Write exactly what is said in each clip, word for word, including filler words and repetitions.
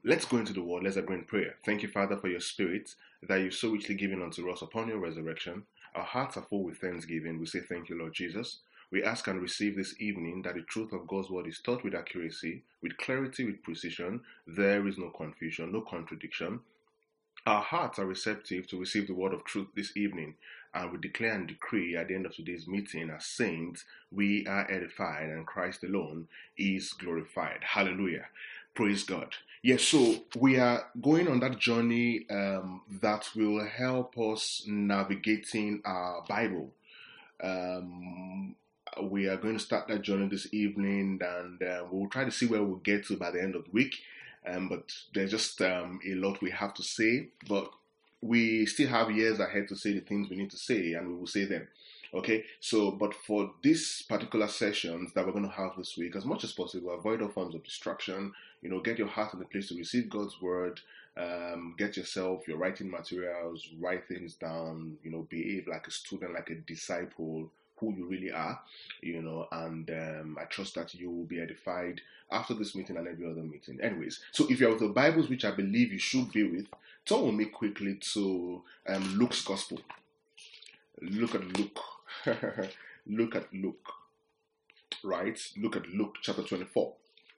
Let's go into the word. Let's agree in prayer. Thank you, Father, for your spirit that you've so richly given unto us upon your resurrection. Our hearts are full with thanksgiving. We say thank you, Lord Jesus. We ask and receive this evening that the truth of God's word is taught with accuracy, with clarity, with precision. There is no confusion, no contradiction. Our hearts are receptive to receive the word of truth this evening, and we declare and decree at the end of today's meeting as saints, we are edified and Christ alone is glorified. Hallelujah. Praise God. Yes, so we are going on that journey um, that will help us navigating our Bible. Um, we are going to start that journey this evening, and uh, we'll try to see where we'll get to by the end of the week. Um, but there's just um, a lot we have to say, but we still have years ahead to say the things we need to say, and we will say them. Okay, so but for this particular sessions that we're going to have this week, as much as possible, avoid all forms of distraction. You know, get your heart in the place to receive God's word. Um, get yourself your writing materials, write things down. You know, behave like a student, like a disciple, who you really are, you know, and um, I trust that you will be edified after this meeting and every other meeting. Anyways, so if you're with the Bibles, which I believe you should be with, turn with me quickly to um, Luke's Gospel. Look at Luke. Look at Luke. Right? Look at Luke chapter twenty-four.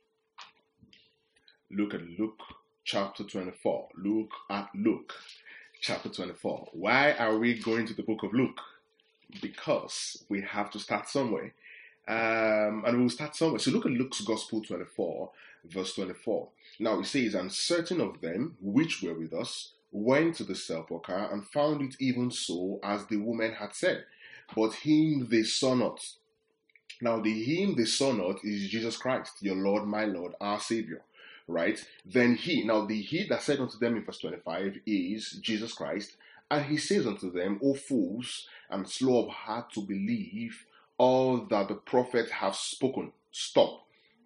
Look at Luke chapter twenty-four. Look at Luke chapter twenty-four. Why are we going to the book of Luke? Because we have to start somewhere. Um, and we'll start somewhere. So look at Luke's Gospel twenty-four, verse twenty-four. Now it says, and certain of them which were with us went to the sepulchre and found it even so as the woman had said, but him they saw not. Now the him they saw not is Jesus Christ, your Lord, my Lord, our Savior. Right? Then he, now the he that said unto them in verse twenty-five is Jesus Christ. And he says unto them, O fools, and slow of heart to believe all that the prophets have spoken. Stop.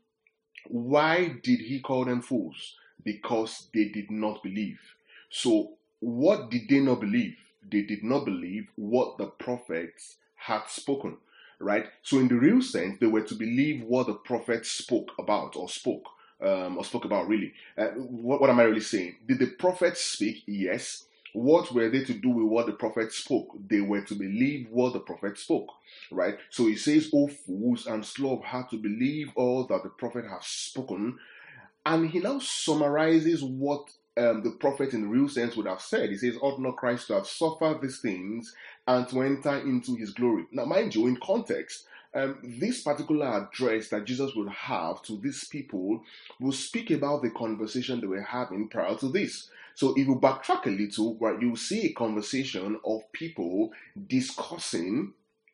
Why did he call them fools? Because they did not believe. So what did they not believe? They did not believe what the prophets had spoken. Right? So in the real sense, they were to believe what the prophets spoke about or spoke. Um, or spoke about really. Uh, what, what am I really saying? Did the prophets speak? Yes. What were they to do with what the prophet spoke? They were to believe what the prophet spoke, right? So he says, O fools, and slow of heart to believe all that the prophet has spoken. And he now summarizes what um, the prophet in the real sense would have said. He says, ought not Christ to have suffered these things and to enter into his glory? Now, mind you, in context, Um, this particular address that Jesus would have to these people will speak about the conversation they were having prior to this. So if you backtrack a little, right, you'll see a conversation of people discussing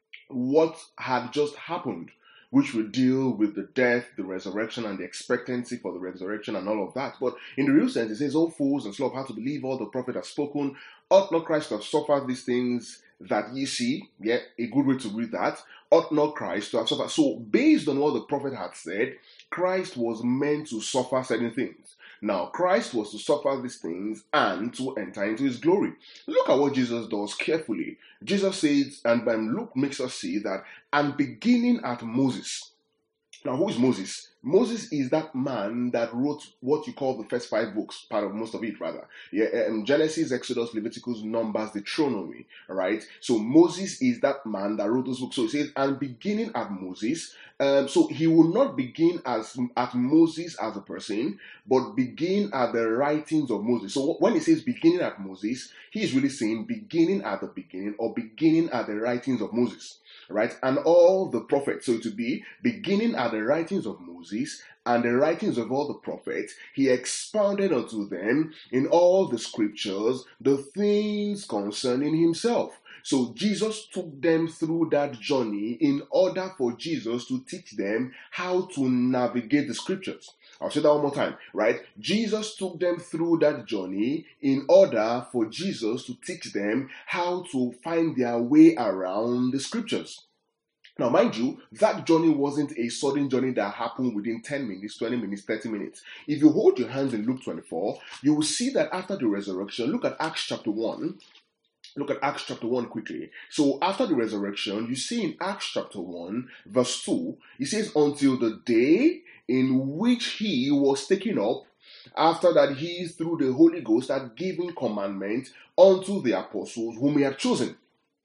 what had just happened, which will deal with the death, the resurrection, and the expectancy for the resurrection and all of that. But in the real sense, it says, O fools, and slow of heart to believe all the prophet has spoken, ought not Christ to have suffered these things that ye see? Yeah, a good way to read that. Ought not Christ to have suffered? So, based on what the prophet had said, Christ was meant to suffer certain things. Now, Christ was to suffer these things and to enter into his glory. Look at what Jesus does carefully. Jesus says, and Luke makes us see that, and beginning at Moses. Now, who is Moses? Moses is that man that wrote what you call the first five books, part of most of it, rather. Yeah, um, Genesis, Exodus, Leviticus, Numbers, Deuteronomy, right? So Moses is that man that wrote those books. So it says, and beginning at Moses. Um, so he will not begin as at Moses as a person, but begin at the writings of Moses. So when he says beginning at Moses, he is really saying beginning at the beginning or beginning at the writings of Moses. Right, and all the prophets. So to be beginning at the writings of Moses and the writings of all the prophets, he expounded unto them in all the scriptures the things concerning himself. So Jesus took them through that journey in order for Jesus to teach them how to navigate the scriptures. I'll say that one more time, right? Jesus took them through that journey in order for Jesus to teach them how to find their way around the scriptures. Now, mind you, that journey wasn't a sudden journey that happened within ten minutes, twenty minutes, thirty minutes. If you hold your hands in Luke twenty-four, you will see that after the resurrection, look at Acts chapter one. Look at Acts chapter one quickly. So after the resurrection, you see in Acts chapter one, verse two, it says, until the day in which he was taken up, After that, he, through the Holy Ghost, had given commandment unto the apostles whom he had chosen.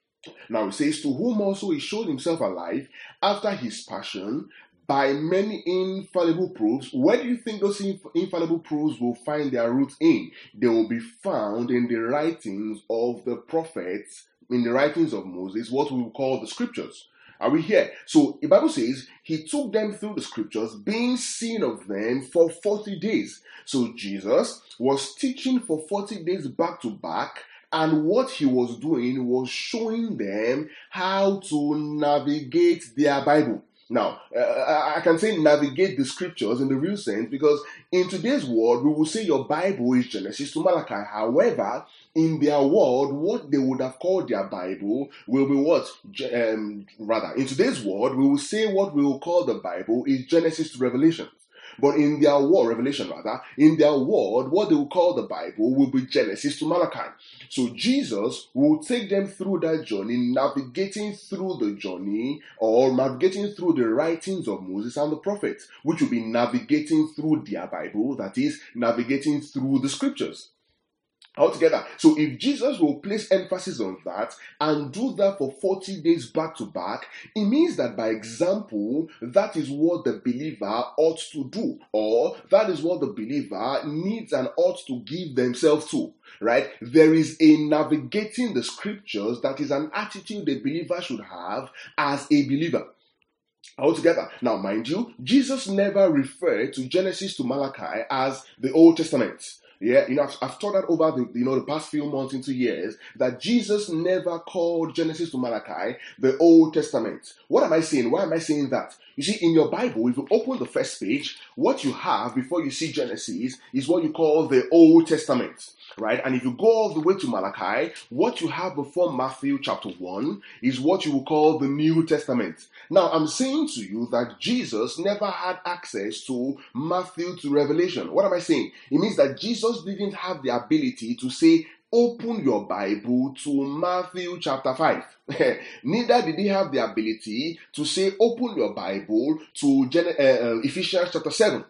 Now it says, to whom also he showed himself alive after his passion by many infallible proofs. Where do you think those inf- infallible proofs will find their roots in? They will be found in the writings of the prophets, in the writings of Moses, what we will call the scriptures. Are we here? So the Bible says he took them through the scriptures, being seen of them for forty days. So Jesus was teaching for forty days back to back, and what he was doing was showing them how to navigate their Bible. Now, uh, I can say navigate the scriptures in the real sense, because in today's world, we will say your Bible is Genesis to Malachi. However, in their world, what they would have called their Bible will be what? Um, rather, in today's world, we will say what we will call the Bible is Genesis to Revelation. But in their world, Revelation rather, in their world, what they will call the Bible will be Genesis to Malachi. So Jesus will take them through that journey, navigating through the journey, or navigating through the writings of Moses and the prophets, which will be navigating through their Bible, that is, navigating through the scriptures. Altogether. So if Jesus will place emphasis on that and do that for forty days back to back, it means that by example, that is what the believer ought to do, or that is what the believer needs and ought to give themselves to, right? There is a navigating the scriptures that is an attitude a believer should have as a believer. Altogether. Now, mind you, Jesus never referred to Genesis to Malachi as the Old Testament. Yeah, you know, I've, I've taught that over the, you know, the past few months into years, that Jesus never called Genesis to Malachi the Old Testament. What am I saying? Why am I saying that? You see, in your Bible, if you open the first page, what you have before you see Genesis is what you call the Old Testament, right? And if you go all the way to Malachi, what you have before Matthew chapter one is what you will call the New Testament. Now, I'm saying to you that Jesus never had access to Matthew to Revelation. What am I saying? It means that Jesus didn't have the ability to say, open your Bible to Matthew chapter five. Neither did he have the ability to say, open your Bible to Gen- uh, uh, Ephesians chapter seven.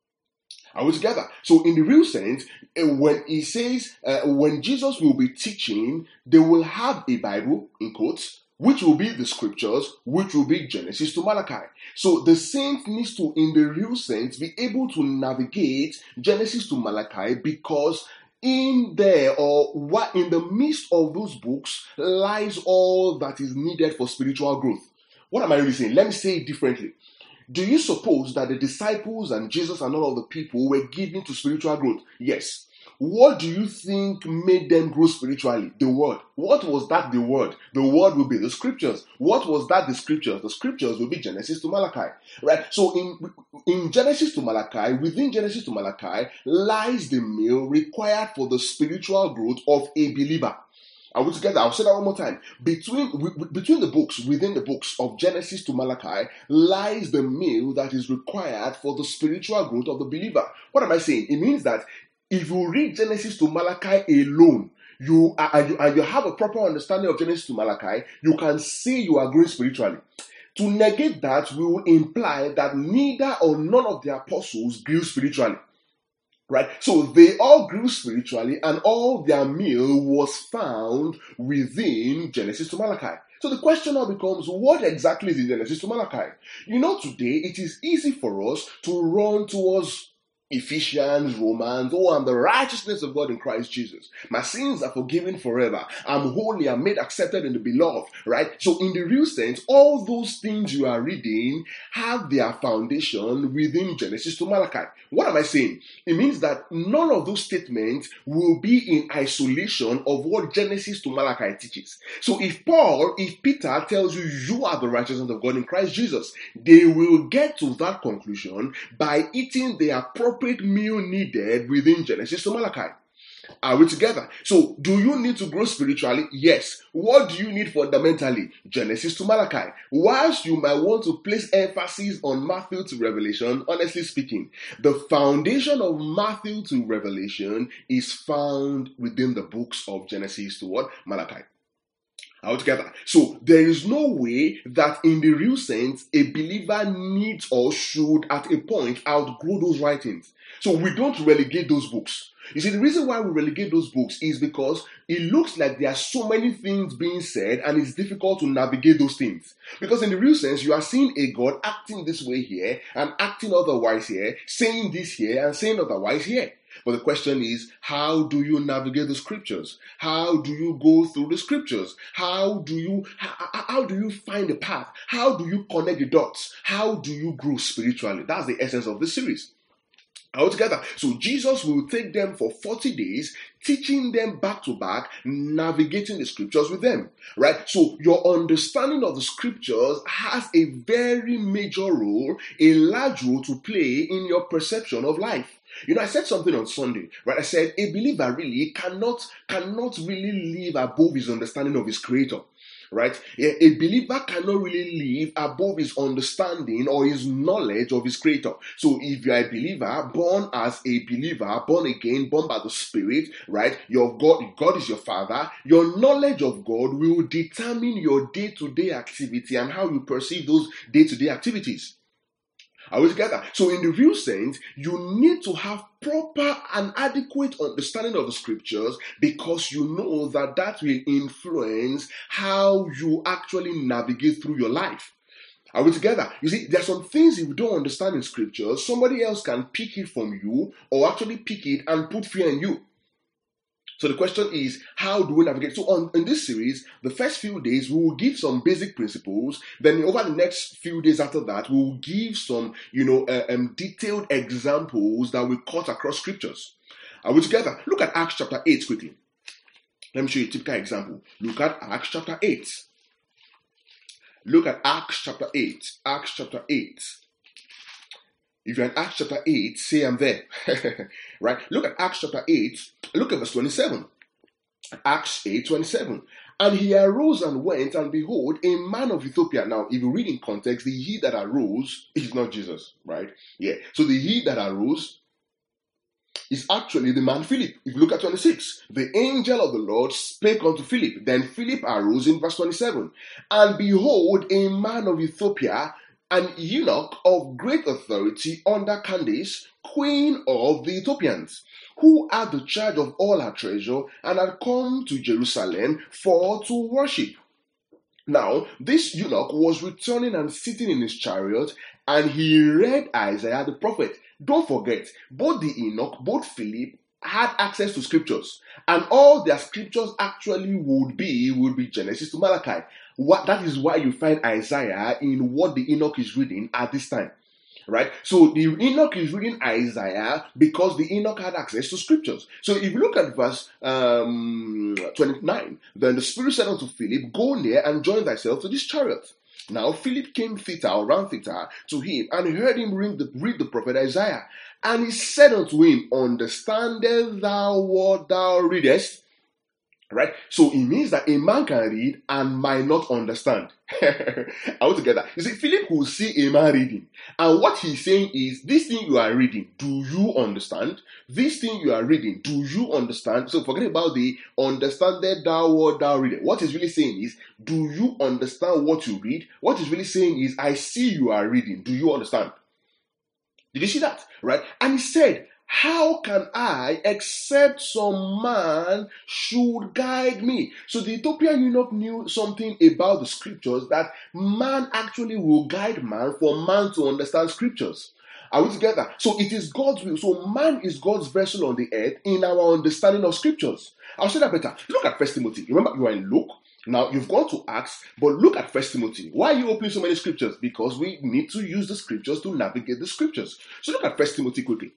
Are we together? So in the real sense, uh, when he says, uh, when Jesus will be teaching, they will have a Bible, in quotes, which will be the scriptures, which will be Genesis to Malachi. So the saint needs to, in the real sense, be able to navigate Genesis to Malachi, because in there, or what in the midst of those books, lies all that is needed for spiritual growth. What am I really saying? Let me say it differently. Do you suppose that the disciples and Jesus and all of the people were given to spiritual growth? Yes. What do you think made them grow spiritually? The word. What was that the word? The word will be the scriptures. What was that the scriptures? The scriptures will be Genesis to Malachi. Right? So in, in Genesis to Malachi, within Genesis to Malachi, lies the meal required for the spiritual growth of a believer. Are we together? I'll say that one more time. Between, between the books, within the books of Genesis to Malachi, lies the meal that is required for the spiritual growth of the believer. What am I saying? It means that if you read Genesis to Malachi alone, you are, and, you, and you have a proper understanding of Genesis to Malachi, you can say you are growing spiritually. To negate that will imply that neither or none of the apostles grew spiritually. Right? So they all grew spiritually, and all their meal was found within Genesis to Malachi. So the question now becomes, what exactly is in Genesis to Malachi? You know, today it is easy for us to run towards Ephesians, Romans, oh, I'm the righteousness of God in Christ Jesus. My sins are forgiven forever. I'm holy, I'm made accepted in the beloved, right? So in the real sense, all those things you are reading have their foundation within Genesis to Malachi. What am I saying? It means that none of those statements will be in isolation of what Genesis to Malachi teaches. So if Paul, if Peter tells you you are the righteousness of God in Christ Jesus, they will get to that conclusion by eating the appropriate meal needed within Genesis to Malachi. Are we together? So, do you need to grow spiritually? Yes. What do you need fundamentally? Genesis to Malachi. Whilst you might want to place emphasis on Matthew to Revelation, honestly speaking, the foundation of Matthew to Revelation is found within the books of Genesis to what? Malachi. Altogether. So there is no way that in the real sense a believer needs or should at a point outgrow those writings. So we don't relegate those books. You see, the reason why we relegate those books is because it looks like there are so many things being said and it's difficult to navigate those things. Because in the real sense, you are seeing a God acting this way here and acting otherwise here, saying this here and saying otherwise here. But the question is, how do you navigate the scriptures? How do you go through the scriptures? How do you how, how do you find a path? How do you connect the dots? How do you grow spiritually? That's the essence of this series. Altogether. So Jesus will take them for forty days, teaching them back to back, navigating the scriptures with them, right? So your understanding of the scriptures has a very major role, a large role to play in your perception of life. You know, I said something on Sunday, right? I said a believer really cannot, cannot really live above his understanding of his creator. Right? A believer cannot really live above his understanding or his knowledge of his creator. So if you are a believer, born as a believer, born again, born by the Spirit, right? Your God, God is your Father. Your knowledge of God will determine your day-to-day activity and how you perceive those day-to-day activities. Are we together? So in the real sense, you need to have proper and adequate understanding of the scriptures because you know that that will influence how you actually navigate through your life. Are we together? You see, there are some things if you don't understand in scriptures, somebody else can pick it from you or actually pick it and put fear in you. So the question is, how do we navigate? So on in this series, the first few days, we will give some basic principles. Then over the next few days after that, we will give some, you know, uh, um, detailed examples that we cut across scriptures. Are we together? Look at Acts chapter eight quickly. Let me show you a typical example. Look at Acts chapter eight. Look at Acts chapter eight. Acts chapter eight. If you're in Acts chapter eight, say I'm there. Right? Look at Acts chapter eight. Look at verse twenty-seven. Acts eight twenty-seven. And he arose and went, and behold, a man of Ethiopia. Now, if you read in context, the he that arose is not Jesus, right? Yeah. So the he that arose is actually the man Philip. If you look at twenty-six, the angel of the Lord spake unto Philip. Then Philip arose in verse twenty-seven. And behold, a man of Ethiopia, an eunuch of great authority under Candace, queen of the Ethiopians, who had the charge of all her treasure, and had come to Jerusalem for to worship. Now, this eunuch was returning and sitting in his chariot, and he read Isaiah the prophet. Don't forget, both the eunuch, both Philip, had access to scriptures, and all their scriptures actually would be would be Genesis to Malachi. What that is why you find Isaiah in what the eunuch is reading at this time, right? So the eunuch is reading Isaiah because the eunuch had access to scriptures. So if you look at verse um, twenty-nine, then the Spirit said unto Philip, go near and join thyself to this chariot. Now Philip came thither, or ran thither to him, and heard him read the, read the prophet Isaiah. And he said unto him, understandest thou what thou readest? Right? So it means that a man can read and might not understand. All together. You see, Philip will see a man reading. And what he's saying is, this thing you are reading, do you understand? This thing you are reading, do you understand? So forget about the understanded thou what thou readest. What he's really saying is, do you understand what you read? What he's really saying is, I see you are reading. Do you understand? Did you see that? Right? And he said, how can I, except some man should guide me? So the Ethiopian eunuch knew something about the scriptures, that man actually will guide man for man to understand scriptures. Are we together? So it is God's will. So man is God's vessel on the earth in our understanding of scriptures. I'll say that better. Look at First Timothy. Remember, you are in Luke. Now, you've gone to Acts, but look at First Timothy. Why are you opening so many scriptures? Because we need to use the scriptures to navigate the scriptures. So look at First Timothy quickly.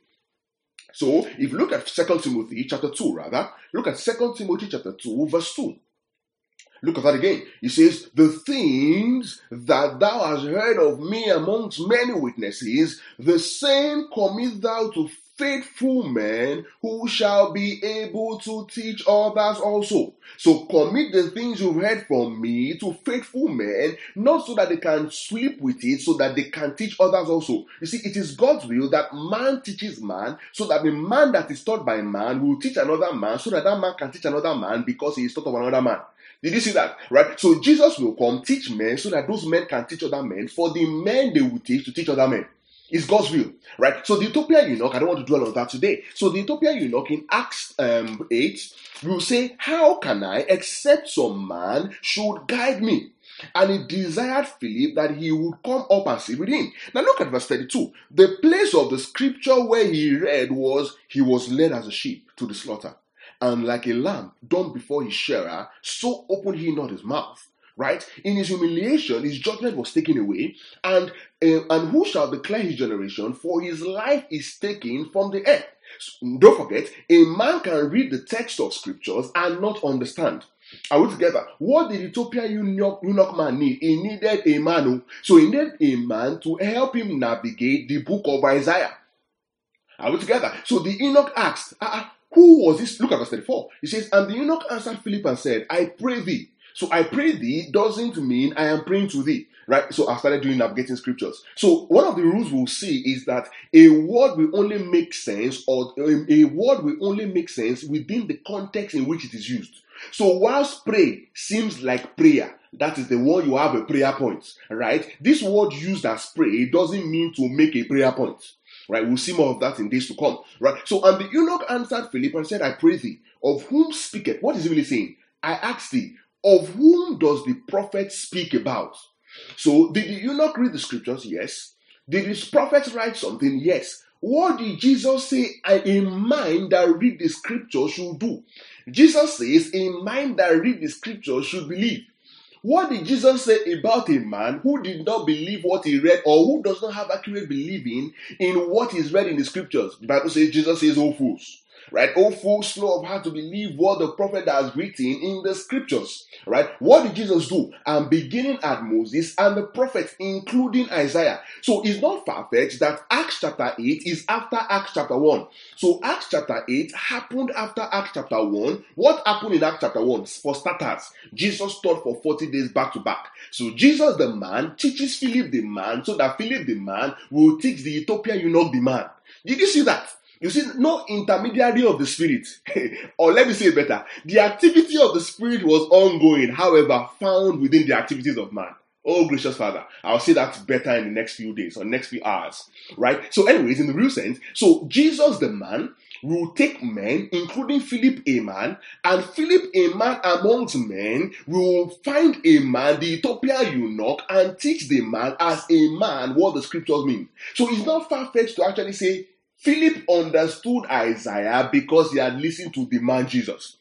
So, if you look at Second Timothy chapter two, rather, look at Second Timothy chapter two, verse two. Look at that again. He says, the things that thou hast heard of me amongst many witnesses, the same commit thou to faithful men who shall be able to teach others also. So commit the things you've heard from me to faithful men, not so that they can sleep with it, so that they can teach others also. You see, it is God's will that man teaches man, so that the man that is taught by man will teach another man, so that that man can teach another man because he is taught of another man. Did you see that? Right? So Jesus will come teach men so that those men can teach other men. For the men they will teach to teach other men. It's God's will, right? So the Ethiopian eunuch, I don't want to dwell on that today. So the Ethiopian eunuch in Acts um, eight will say, how can I, except some man should guide me? And he desired Philip that he would come up and sit with him. Now look at verse thirty-two. The place of the scripture where he read was, he was led as a sheep to the slaughter. And like a lamb dumb before his shearer, so opened he not his mouth. Right? In his humiliation, his judgment was taken away. And, uh, and who shall declare his generation? For his life is taken from the earth. So, don't forget, a man can read the text of scriptures and not understand. Are we together? What did Ethiopian eunuch, eunuch man need? He needed a man. So he needed a man to help him navigate the book of Isaiah. Are we together? So the eunuch asked, uh, who was this? Look at verse thirty-four. He says, and the eunuch answered Philip and said, I pray thee. So I pray thee doesn't mean I am praying to thee, right? So I started doing navigating scriptures. So one of the rules we'll see is that a word will only make sense, or a word will only make sense within the context in which it is used. So whilst pray seems like prayer, that is the word you have a prayer point, right? This word used as pray doesn't mean to make a prayer point. Right, we'll see more of that in days to come. Right. So, and the eunuch answered Philip and said, I pray thee, of whom speaketh? What is he really saying? I ask thee, of whom does the prophet speak about? So, did the eunuch read the scriptures? Yes. Did his prophet write something? Yes. What did Jesus say a mind that read the scriptures should do? Jesus says a mind that read the scriptures should believe. What did Jesus say about a man who did not believe what he read, or who does not have accurate believing in what is read in the scriptures? The Bible says, Jesus says, oh fools. Right? Oh fools, slow of heart to believe what the prophet has written in the scriptures. Right? What did Jesus do? And beginning at Moses and the prophets, including Isaiah. So it's not far-fetched that Acts chapter eight is after Acts chapter one. So Acts chapter eight happened after Acts chapter one. What happened in Acts chapter one? For starters, Jesus taught for forty days back to back. So Jesus the man teaches Philip the man, so that Philip the man will teach the Ethiopian eunuch the man. Did you see that? You see, no intermediary of the spirit, or let me say it better, the activity of the spirit was ongoing, however, found within the activities of man. Oh, gracious Father, I'll say that better in the next few days or next few hours, right? So anyways, in the real sense, so Jesus the man will take men, including Philip a man, and Philip a man amongst men will find a man, the Ethiopian eunuch, and teach the man as a man what the scriptures mean. So it's not far-fetched to actually say, Philip understood Isaiah because he had listened to the man Jesus.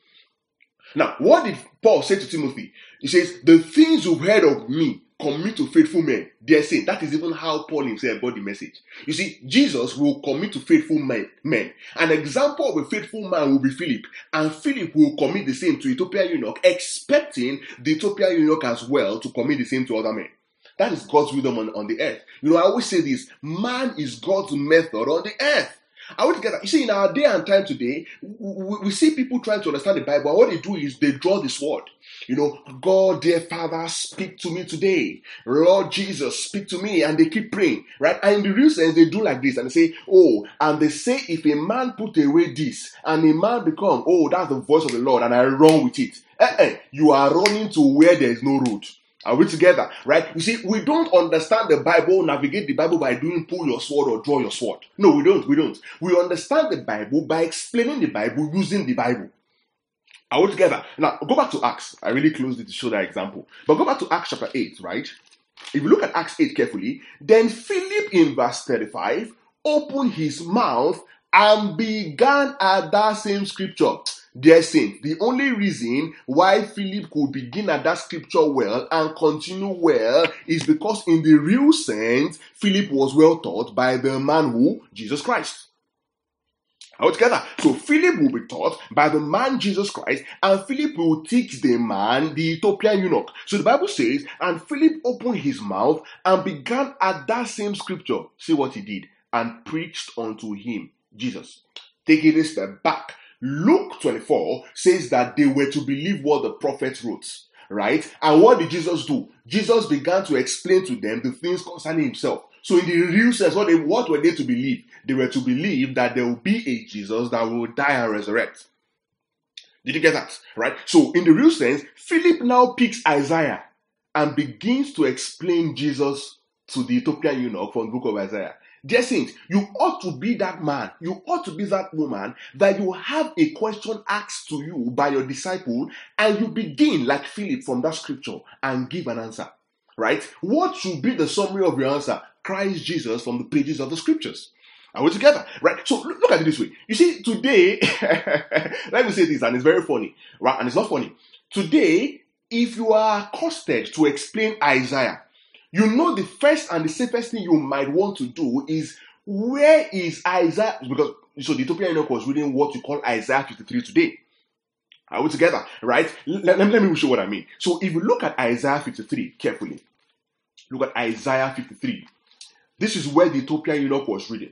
Now, what did Paul say to Timothy? He says, the things you've heard of me, commit to faithful men. They're saying that is even how Paul himself got the message. You see, Jesus will commit to faithful men. men. An example of a faithful man will be Philip. And Philip will commit the same to Ethiopian eunuch, expecting the Ethiopian eunuch as well to commit the same to other men. That is God's wisdom on, on the earth. You know, I always say this, man is God's method on the earth. Are we together? You see, in our day and time today, we, we see people trying to understand the Bible, and what they do is they draw the sword. You know, God, dear Father, speak to me today. Lord Jesus, speak to me. And they keep praying, right? And in the real sense, they do like this, and they say, oh, and they say, if a man put away this, and a man become, oh, that's the voice of the Lord, and I run with it. Eh-eh, you are running to where there is no road. Are we together? Right? You see, we don't understand the Bible, navigate the Bible by doing pull your sword or draw your sword. No, we don't. We don't. We understand the Bible by explaining the Bible using the Bible. Are we together? Now, go back to Acts. I really closed it to show that example. But go back to Acts chapter eight, right? If you look at Acts eight carefully, then Philip in verse thirty-five opened his mouth and began at that same scripture. Dear saint, the only reason why Philip could begin at that scripture well and continue well is because in the real sense, Philip was well taught by the man who? Jesus Christ. All together. So Philip will be taught by the man Jesus Christ, and Philip will teach the man, the Ethiopian eunuch. So the Bible says, and Philip opened his mouth and began at that same scripture. See what he did. And preached unto him, Jesus. Taking a step back. Luke twenty-four says that they were to believe what the prophet wrote, right? And what did Jesus do? Jesus began to explain to them the things concerning himself. So in the real sense, what, they, what were they to believe? They were to believe that there will be a Jesus that will die and resurrect. Did you get that? Right? So, in the real sense, Philip now picks Isaiah and begins to explain Jesus to the Ethiopian eunuch from the book of Isaiah. Dear saints, you ought to be that man, you ought to be that woman that you have a question asked to you by your disciple and you begin like Philip from that scripture and give an answer. Right? What should be the summary of your answer? Christ Jesus from the pages of the scriptures. Are we together? Right? So look, look at it this way. You see, today, let me say this, and it's very funny, right? And it's not funny. Today, if you are accosted to explain Isaiah, you know the first and the safest thing you might want to do is, where is Isaiah? Because so the Ethiopian eunuch was reading what you call Isaiah fifty-three today. Are we together? Right? Let, let, let me show what I mean. So if you look at Isaiah fifty-three carefully, look at Isaiah fifty-three. This is where the Ethiopian eunuch was reading.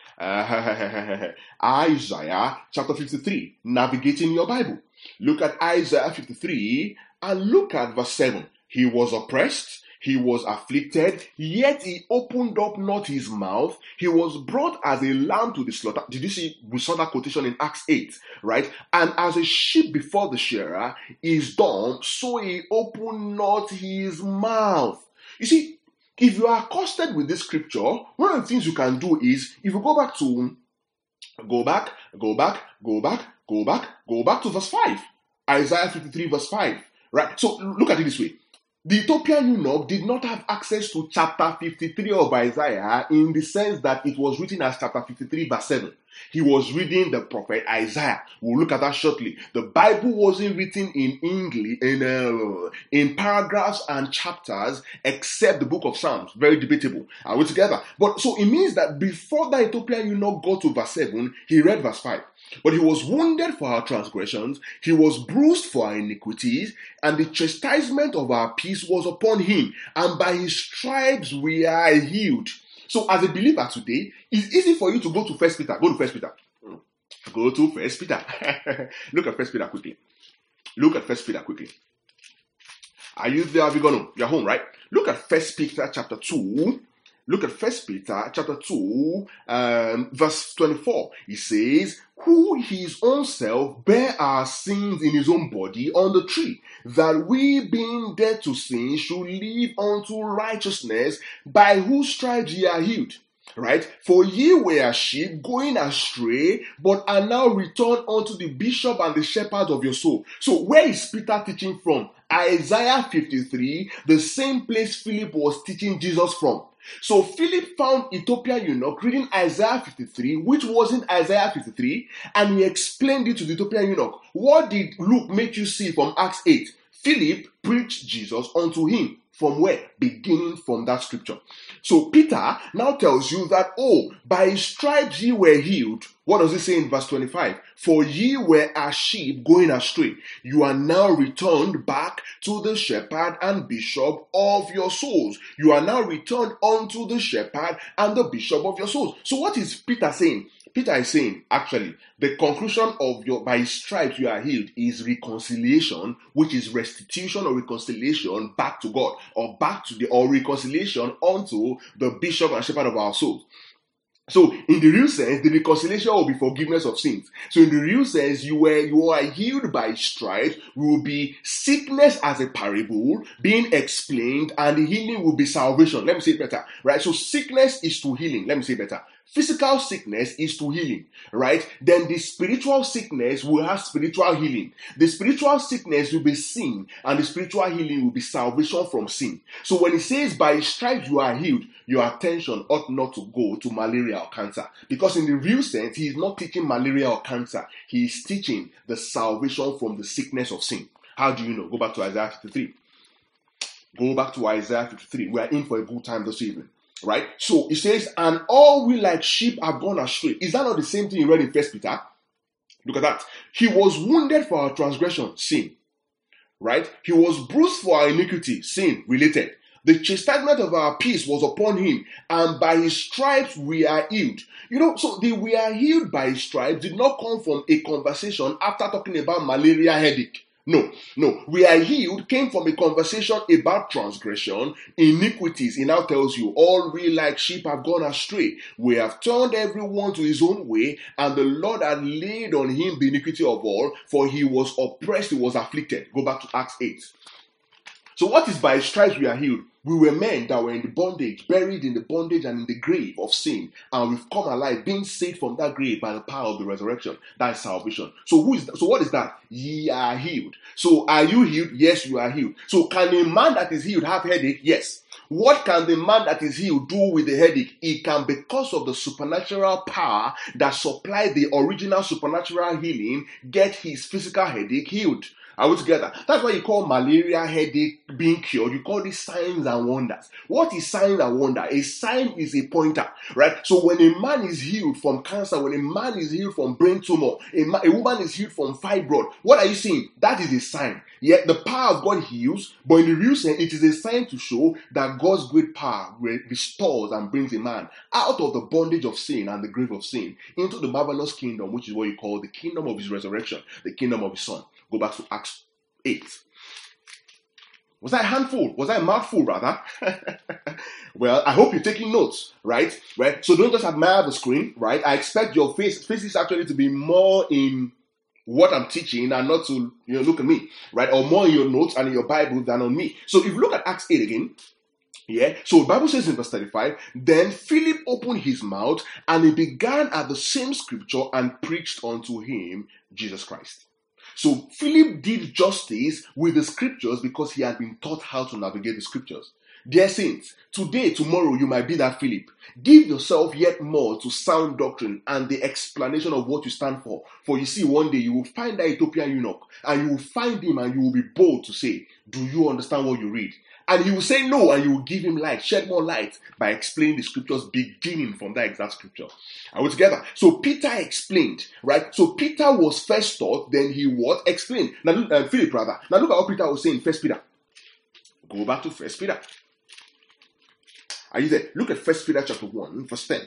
Uh, Isaiah chapter fifty-three, navigating your Bible. Look at Isaiah fifty-three and look at verse seven. He was oppressed, he was afflicted, yet he opened up not his mouth. He was brought as a lamb to the slaughter. Did you see? We saw that quotation in Acts eight, right? And as a sheep before the shearer is dumb, so he opened not his mouth. You see, if you are accosted with this scripture, one of the things you can do is, if you go back to, go back, go back, go back, go back, go back to verse five. Isaiah fifty-three verse five, right? So look at it this way. The Ethiopian eunuch did not have access to chapter fifty-three of Isaiah in the sense that it was written as chapter fifty-three verse seven. He was reading the prophet Isaiah. We'll look at that shortly. The Bible wasn't written in English, in, uh, in paragraphs and chapters, except the book of Psalms. Very debatable. Are we together? But so it means that before the Ethiopian eunuch got to verse seven, he read verse five. But he was wounded for our transgressions, he was bruised for our iniquities, and the chastisement of our peace was upon him, and by his stripes we are healed. So as a believer today, it's easy for you to go to First Peter. Go to First Peter. Go to First Peter. Look at First Peter quickly. Look at First Peter quickly. Are you there? Have you gone home? You're home, right? Look at First Peter chapter two. Look at First Peter chapter two, um, verse twenty-four. He says, who his own self bare our sins in his own body on the tree, that we being dead to sin should live unto righteousness, by whose stripes ye are healed. Right? For ye were sheep going astray, but are now returned unto the bishop and the shepherd of your soul. So where is Peter teaching from? Isaiah fifty-three, the same place Philip was teaching Jesus from. So Philip found Ethiopian eunuch reading Isaiah fifty-three, which wasn't Isaiah fifty-three, and he explained it to the Ethiopian eunuch. What did Luke make you see from Acts eight? Philip preached Jesus unto him. From where? Beginning from that scripture. So Peter now tells you that, oh, by his stripes ye were healed. What does it say in verse twenty-five? For ye were as sheep going astray. You are now returned back to the shepherd and bishop of your souls. You are now returned unto the shepherd and the bishop of your souls. So what is Peter saying? Peter is saying, actually, the conclusion of your by his stripes you are healed is reconciliation, which is restitution or reconciliation back to God, or back to the or reconciliation unto the bishop and shepherd of our souls. So in the real sense, the reconciliation will be forgiveness of sins. So in the real sense, you were you are healed by stripes, will be sickness as a parable being explained, and the healing will be salvation. Let me say it better, right? So sickness is to healing. Let me say it better. Physical sickness is to healing, right? Then the spiritual sickness will have spiritual healing. The spiritual sickness will be sin, and the spiritual healing will be salvation from sin. So when he says, by his stripes you are healed, your attention ought not to go to malaria or cancer. Because in the real sense, he is not teaching malaria or cancer. He is teaching the salvation from the sickness of sin. How do you know? Go back to Isaiah fifty-three. Go back to Isaiah fifty-three. We are in for a good time this evening. Right? So it says, and all we like sheep are gone astray. Is that not the same thing you read in First Peter? Look at that. He was wounded for our transgression, sin. Right? He was bruised for our iniquity, sin related. The chastisement of our peace was upon him, and by his stripes we are healed. You know, so the we are healed by his stripes did not come from a conversation after talking about malaria headache. No, no. We are healed came from a conversation about transgression, iniquities. He now tells you, all we like sheep have gone astray. We have turned everyone to his own way, and the Lord had laid on him the iniquity of all, for he was oppressed, he was afflicted. Go back to Acts eight. So what is by his stripes we are healed? We were men that were in the bondage, buried in the bondage and in the grave of sin, and we've come alive, being saved from that grave by the power of the resurrection. That is salvation. So who is that? So what is that? Ye are healed. So are you healed? Yes, you are healed. So can a man that is healed have headache? Yes. What can the man that is healed do with the headache? He can, because of the supernatural power that supplied the original supernatural healing, get his physical headache healed. Are we together? That's why you call malaria headache being cured. You call these signs and wonders. What is sign and wonder? A sign is a pointer, right? So when a man is healed from cancer, when a man is healed from brain tumor, a, man, a woman is healed from fibroid, what are you seeing? That is a sign. Yet the power of God heals, but in the real sense, it is a sign to show that God's great power restores and brings a man out of the bondage of sin and the grave of sin into the marvelous kingdom, which is what you call the kingdom of his resurrection, the kingdom of his son. Go back to Acts eight. Was I a handful? Was I a mouthful, rather? Well, I hope you're taking notes, right? Right. So don't just admire the screen, right? I expect your face, faces actually to be more in what I'm teaching and not to, you know, look at me, right? Or more in your notes and in your Bible than on me. So if you look at Acts eight again, yeah, so the Bible says in verse thirty-five, then Philip opened his mouth and he began at the same scripture and preached unto him Jesus Christ. So Philip did justice with the scriptures because he had been taught how to navigate the scriptures. Dear saints, today, tomorrow, you might be that Philip. Give yourself yet more to sound doctrine and the explanation of what you stand for. For you see, one day you will find that Ethiopian eunuch and you will find him and you will be bold to say, do you understand what you read? And he will say no, and you will give him light, shed more light by explaining the scriptures beginning from that exact scripture. Are we together? So Peter explained, right? So Peter was first taught, then he what? Explained. Now, look, uh, Philip rather. Now look at what Peter was saying in First Peter. Go back to First Peter. Are you there? Look at First Peter chapter one, verse ten.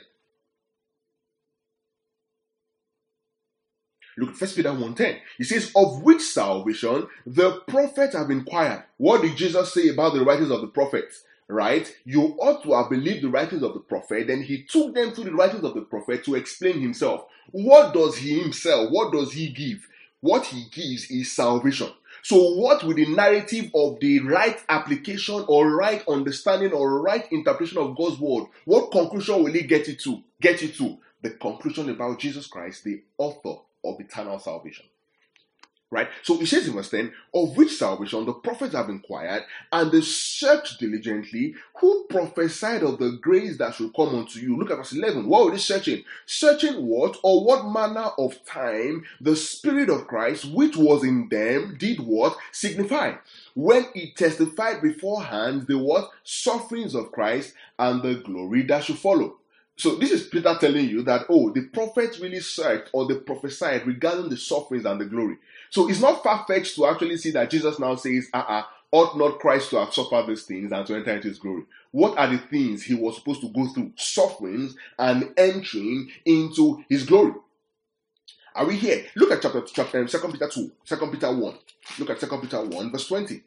Look at First Peter one ten. He says, of which salvation the prophets have inquired. What did Jesus say about the writings of the prophets? Right? You ought to have believed the writings of the prophet. Then he took them through the writings of the prophet to explain himself. What does he himself, what does he give? What he gives is salvation. So what will the narrative of the right application or right understanding or right interpretation of God's word, what conclusion will it get you to? Get you to the conclusion about Jesus Christ, the author of eternal salvation. Right? So it says in verse ten, of which salvation the prophets have inquired, and they searched diligently, who prophesied of the grace that should come unto you. Look at verse eleven. What were they searching? Searching what or what manner of time the Spirit of Christ, which was in them, did what? Signify. When he testified beforehand the what? Sufferings of Christ and the glory that should follow. So this is Peter telling you that, oh, the prophets really searched or they prophesied regarding the sufferings and the glory. So it's not far-fetched to actually see that Jesus now says, uh-uh, ought not Christ to have suffered these things and to enter into his glory? What are the things he was supposed to go through? Sufferings and entering into his glory. Are we here? Look at chapter, chapter Second Peter two, Second Peter one. Look at Second Peter one, verse twenty.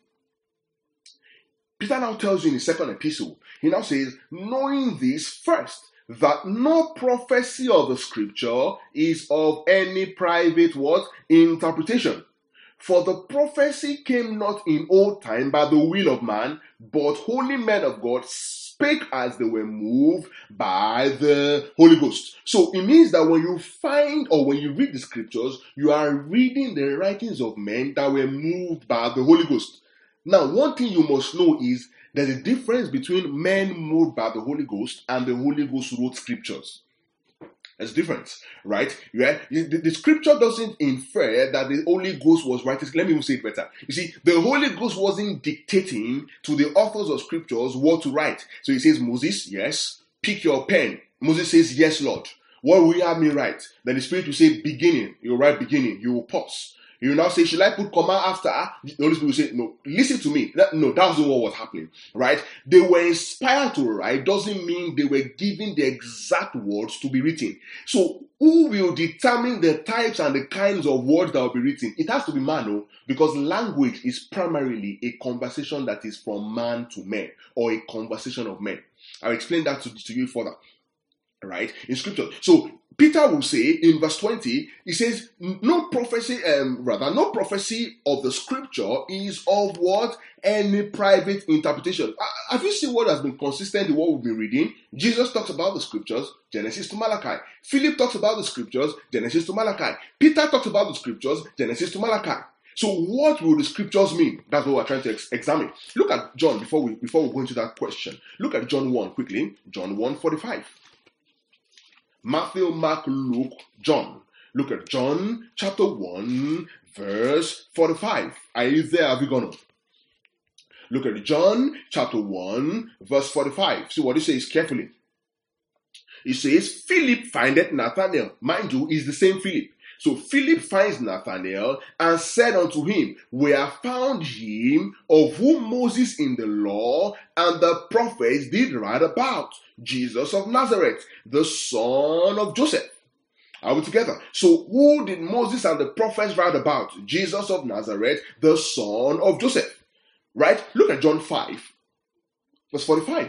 Peter now tells you in his second epistle, he now says, knowing this first, that no prophecy of the scripture is of any private what? Interpretation. For the prophecy came not in old time by the will of man, but holy men of God spake as they were moved by the Holy Ghost. So it means that when you find or when you read the scriptures, you are reading the writings of men that were moved by the Holy Ghost. Now, one thing you must know is there's a difference between men moved by the Holy Ghost and the Holy Ghost wrote scriptures. There's a difference, right? Yeah? The, the scripture doesn't infer that the Holy Ghost was writing. Let me even say it better. You see, the Holy Ghost wasn't dictating to the authors of scriptures what to write. So he says, Moses, yes, pick your pen. Moses says, yes, Lord. What will you have me write? Then the Spirit will say, beginning. You'll write beginning. You will pause. He will now say, should I put comma after? The Holy Spirit will say, no, listen to me. That, no, that's not what was happening, right? They were inspired to write doesn't mean they were given the exact words to be written. So who will determine the types and the kinds of words that will be written? It has to be man, no? Because language is primarily a conversation that is from man to man, or a conversation of men. I'll explain that to, to you further, right? In scripture. So Peter will say in verse twenty, he says, no prophecy, um, rather, no prophecy of the scripture is of what? Any private interpretation. Have you seen what has been consistent in what we've been reading? Jesus talks about the scriptures, Genesis to Malachi. Philip talks about the scriptures, Genesis to Malachi. Peter talks about the scriptures, Genesis to Malachi. So what will the scriptures mean? That's what we're trying to ex- examine. Look at John before we before we go into that question. Look at John one quickly. John one forty-five. Matthew, Mark, Luke, John. Look at John chapter one, verse forty-five. Are you there? Have you gone on? Look at John chapter one, verse forty-five. See what it says carefully. It says, Philip findeth Nathanael. Mind you, it's the same Philip. So Philip finds Nathanael and said unto him, we have found him of whom Moses in the law and the prophets did write about, Jesus of Nazareth, the son of Joseph. Are we together? So who did Moses and the prophets write about? Jesus of Nazareth, the son of Joseph. Right? Look at John five, verse forty-five.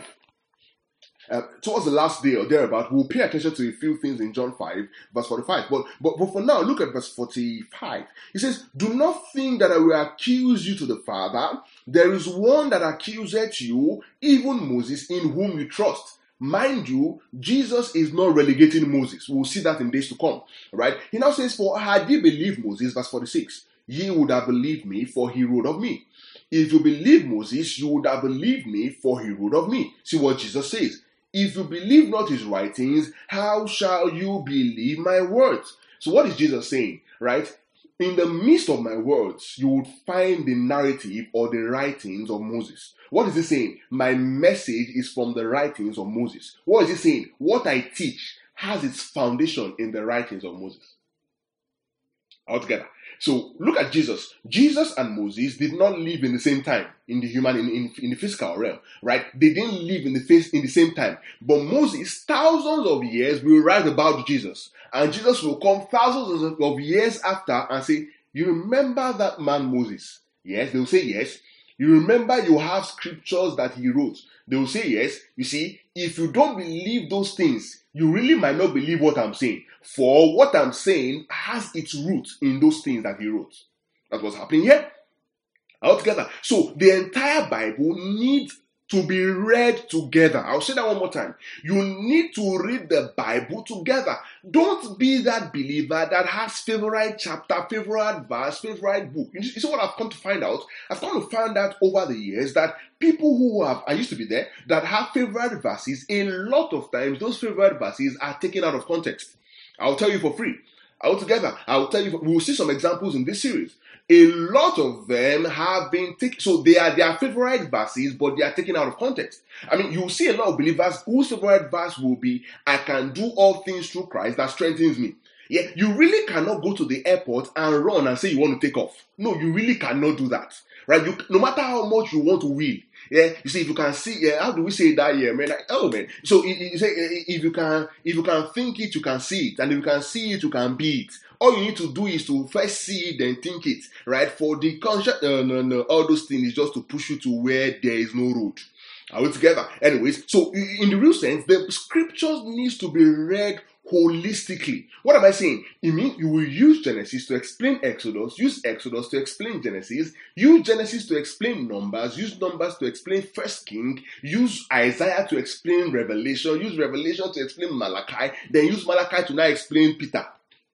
Uh, towards the last day or thereabout, we'll pay attention to a few things in John five, verse forty-five. But, but, but for now, look at verse forty-five. He says, do not think that I will accuse you to the Father. There is one that accuseth you, even Moses, in whom you trust. Mind you, Jesus is not relegating Moses. We'll see that in days to come. Right? He now says, for had ye believed Moses, verse forty-six, ye would have believed me, for he wrote of me. If you believe Moses, you would have believed me, for he wrote of me. See what Jesus says. If you believe not his writings, how shall you believe my words? So what is Jesus saying, right? In the midst of my words, you would find the narrative or the writings of Moses. What is he saying? My message is from the writings of Moses. What is he saying? What I teach has its foundation in the writings of Moses. Altogether. So look at Jesus. Jesus and Moses did not live in the same time in the human, in, in, in the physical realm, right? They didn't live in the face in the same time. But Moses, thousands of years, will write about Jesus. And Jesus will come thousands of years after and say, you remember that man Moses? Yes, they will say yes. You remember you have scriptures that he wrote. They will say yes. You see, if you don't believe those things, you really might not believe what I'm saying. For what I'm saying has its roots in those things that he wrote. That's what's happening here. Altogether. So the entire Bible needs to be read together. I'll say that one more time. You need to read the Bible together. Don't be that believer that has favorite chapter, favorite verse, favorite book. You see what I've come to find out? I've come to find out over the years that people who have, I used to be there, that have favorite verses, a lot of times those favorite verses are taken out of context. I'll tell you for free. Altogether, I'll tell you, we'll see some examples in this series. A lot of them have been taken, so they are their favorite verses, but they are taken out of context. I mean, you'll see a lot of believers whose favorite verse will be, I can do all things through Christ that strengthens me. Yeah, you really cannot go to the airport and run and say you want to take off. No, you really cannot do that. Right? You, no matter how much you want to wheel. Yeah, you see, if you can see, yeah, how do we say that here, man? Like, oh man. So you say if you can, if you can think it, you can see it, and if you can see it, you can be it. All you need to do is to first see it, then think it, right? For the conscious, uh, no, no, all those things is just to push you to where there is no road. Are we together? Anyways, so in the real sense, the scriptures needs to be read holistically. What am I saying? It means you will use Genesis to explain Exodus, use Exodus to explain Genesis, use Genesis to explain Numbers, use Numbers to explain First King, use Isaiah to explain Revelation, use Revelation to explain Malachi, then use Malachi to now explain Peter.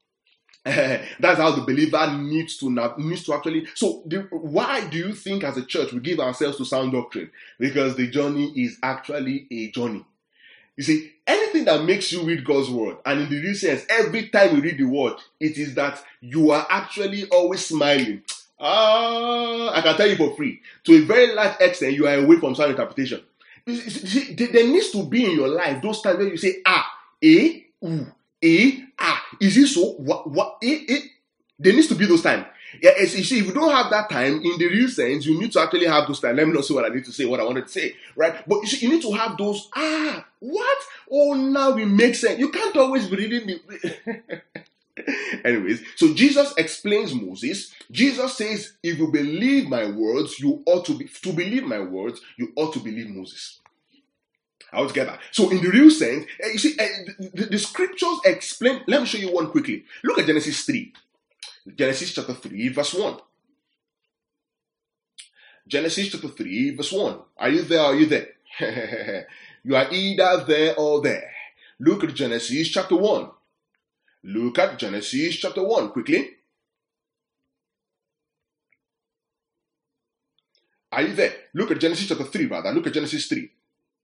That's how the believer needs to now, needs to actually. So, the, why do you think as a church we give ourselves to sound doctrine? Because the journey is actually a journey. You see, anything that makes you read God's word, and in the real sense, every time you read the word, it is that you are actually always smiling. Ah, I can tell you for free. To a very large extent, you are away from sound interpretation. You see, there needs to be in your life those times where you say, ah, eh, ooh, eh, ah. Is it so? What, what, eh, eh? There needs to be those time. Yeah, you see, if you don't have that time, in the real sense, you need to actually have those time. Let me not say what I need to say, what I wanted to say, right? But you see, you need to have those, ah, what? Oh, now it makes sense. You can't always be reading the... Anyways, so Jesus explains Moses. Jesus says, if you believe my words, you ought to be, to believe my words, you ought to believe Moses. How together. So in the real sense, you see, the, the scriptures explain, let me show you one quickly. Look at Genesis three. Genesis chapter three, verse one. Genesis chapter three, verse one. Are you there? Are you there? You are either there or there. Look at Genesis chapter one. Look at Genesis chapter one quickly. Are you there? Look at Genesis chapter three, rather. Look at Genesis three.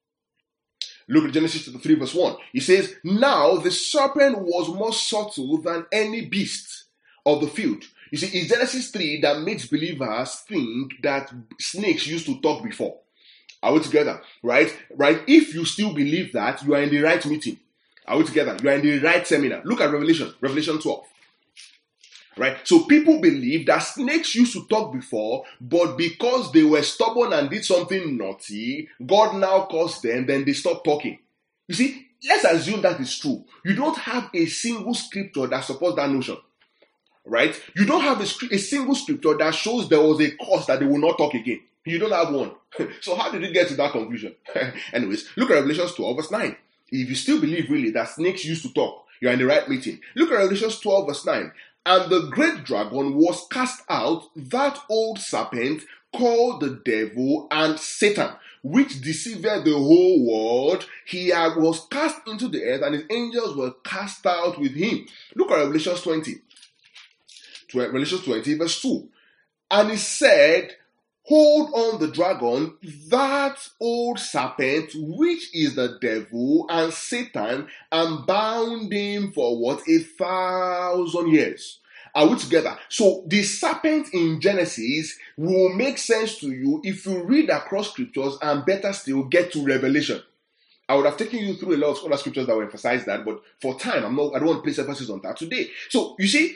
Look at Genesis chapter three, verse one. It says, now the serpent was more subtle than any beast of the field. You see, it's Genesis three that makes believers think that snakes used to talk before. Are we together? Right? Right? If you still believe that, you are in the right meeting. Are we together? You are in the right seminar. Look at Revelation, Revelation twelve. Right? So people believe that snakes used to talk before, but because they were stubborn and did something naughty, God now caused them, then they stopped talking. You see, let's assume that is true. You don't have a single scripture that supports that notion. Right? You don't have a, a single scripture that shows there was a cause that they will not talk again. You don't have one. So how did you get to that conclusion? Anyways, look at Revelation twelve, verse nine. If you still believe really that snakes used to talk, you're in the right meeting. Look at Revelation twelve, verse nine. And the great dragon was cast out, that old serpent called the devil and Satan, which deceived the whole world. He was cast into the earth, and his angels were cast out with him. Look at Revelation twenty. Revelation twenty, verse two. And he said, hold on the dragon, that old serpent, which is the devil and Satan, and bound him for what? A thousand years. Are we together? So the serpent in Genesis will make sense to you if you read across scriptures and better still get to Revelation. I would have taken you through a lot of other scriptures that will emphasize that, but for time, I'm not, I don't want to place emphasis on that today. So you see,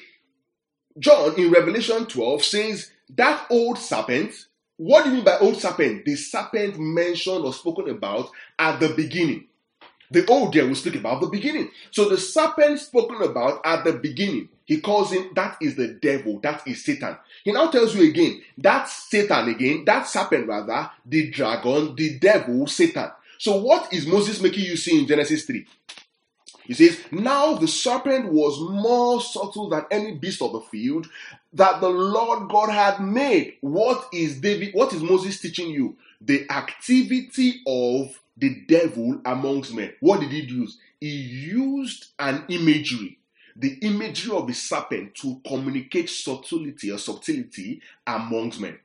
John in Revelation twelve says that old serpent. What do you mean by old serpent? The serpent mentioned or spoken about at the beginning. The old there will speak about the beginning. So the serpent spoken about at the beginning, he calls him, that is the devil, that is Satan. He now tells you again, that's Satan again, that serpent rather, the dragon, the devil, Satan. So what is Moses making you see in Genesis three? He says, now the serpent was more subtle than any beast of the field that the Lord God had made. What is David? What is Moses teaching you? The activity of the devil amongst men. What did he use? He used an imagery, the imagery of the serpent, to communicate subtlety or subtlety amongst men.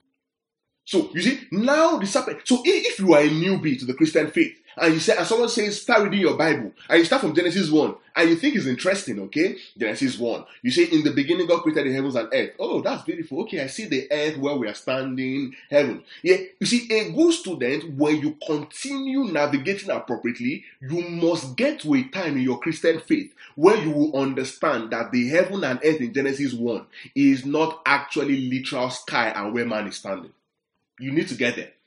So you see, now the serpent. So if you are a newbie to the Christian faith, and you say, and someone says, start reading your Bible, and you start from Genesis one, and you think it's interesting, okay? Genesis one. You say, in the beginning, God created the heavens and earth. Oh, that's beautiful. Okay, I see the earth where we are standing, heaven. Yeah, you see, a good student, when you continue navigating appropriately, you must get to a time in your Christian faith where you will understand that the heaven and earth in Genesis one is not actually literal sky and where man is standing. You need to get there.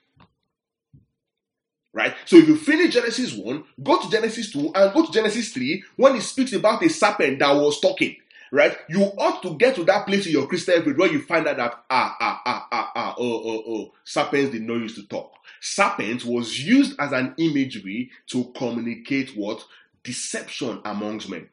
Right? So if you finish Genesis one, go to Genesis two, and go to Genesis three, when it speaks about a serpent that was talking, right? You ought to get to that place in your Christian faith where you find out that, ah, ah, ah, ah, ah, oh, oh, oh, serpents did not use to talk. Serpent was used as an imagery to communicate what? Deception amongst men.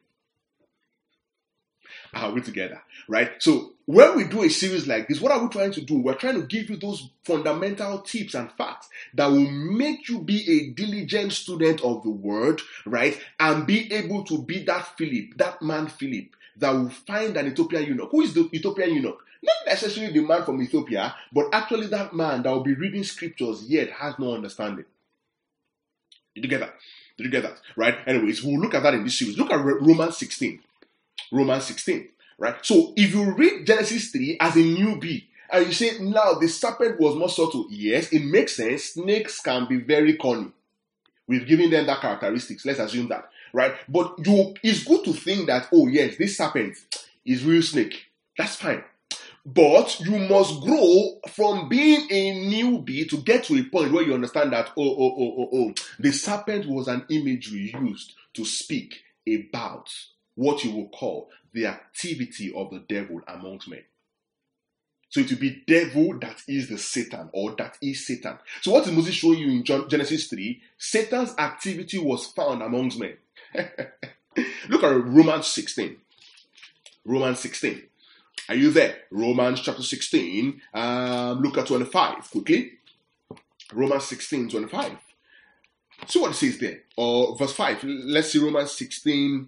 Are we together? Right? So when we do a series like this, what are we trying to do? We're trying to give you those fundamental tips and facts that will make you be a diligent student of the word, right? And be able to be that Philip, that man Philip, that will find an Ethiopian eunuch. Who is the Ethiopian eunuch? Not necessarily the man from Ethiopia, but actually that man that will be reading scriptures yet has no understanding. Did you get that? Did you get that? Right? Anyways, we'll look at that in this series. Look at Romans sixteen. Romans sixteen, right? So if you read Genesis three as a newbie, and you say, now the serpent was more subtle, yes, it makes sense. Snakes can be very cunning. We've given them that characteristics. Let's assume that, right? But you, it's good to think that, oh yes, this serpent is real snake. That's fine. But you must grow from being a newbie to get to a point where you understand that, oh, oh, oh, oh, oh, the serpent was an imagery used to speak about what you will call the activity of the devil amongst men. So it will be devil that is the Satan, or that is Satan. So what is Moses showing you in John, Genesis three? Satan's activity was found amongst men. Look at Romans sixteen. Romans sixteen. Are you there? Romans chapter sixteen. Um, look at twenty-five quickly. Romans sixteen, twenty-five. See what it says there. Or verse five. Let's see Romans sixteen.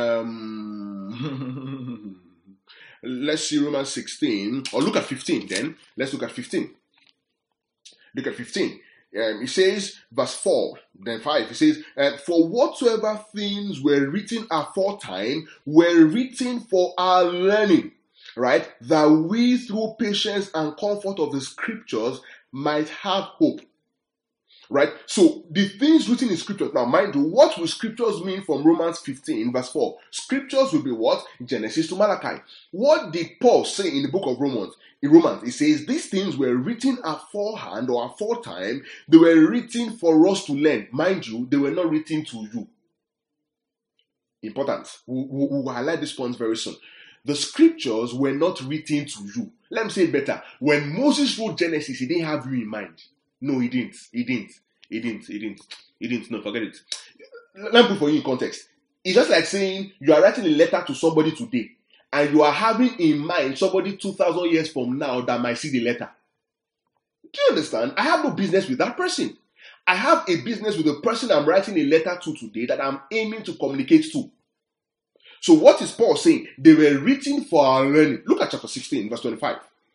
Um, let's see Romans sixteen. Or look at fifteen then. Let's look at fifteen. Look at fifteen. Um, it says, verse four, then five, it says, uh, for whatsoever things were written aforetime were written for our learning, right? That we through patience and comfort of the scriptures might have hope. Right? So the things written in scriptures, now mind you, what will scriptures mean from Romans fifteen, verse four? Scriptures will be what? Genesis to Malachi. What did Paul say in the book of Romans? In Romans, it says these things were written aforehand or aforetime. They were written for us to learn. Mind you, they were not written to you. Important. We we- we will highlight this point very soon. The scriptures were not written to you. Let me say it better. When Moses wrote Genesis, he didn't have you in mind. No, he didn't. He didn't. He didn't. He didn't. He didn't. No, forget it. Let me put for you in context. It's just like saying you are writing a letter to somebody today, and you are having in mind somebody two thousand years from now that might see the letter. Do you understand? I have no business with that person. I have a business with the person I'm writing a letter to today that I'm aiming to communicate to. So what is Paul saying? They were written for our learning. Look at chapter sixteen, verse twenty-five.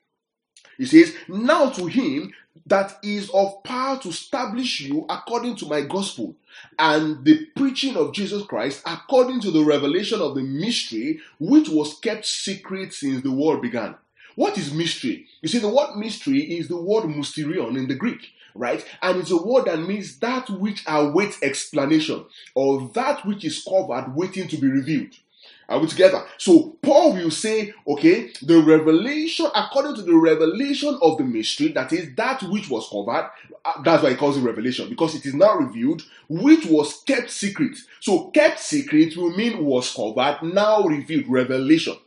He says, now to him that is of power to establish you according to my gospel and the preaching of Jesus Christ according to the revelation of the mystery which was kept secret since the world began. What is mystery? You see, the word mystery is the word mysterion in the Greek, right? And it's a word that means that which awaits explanation, or that which is covered waiting to be revealed. Are we together? So Paul will say, okay, the revelation, according to the revelation of the mystery, that is that which was covered, uh, that's why he calls it revelation, because it is now revealed, which was kept secret. So kept secret will mean was covered, now revealed, revelation.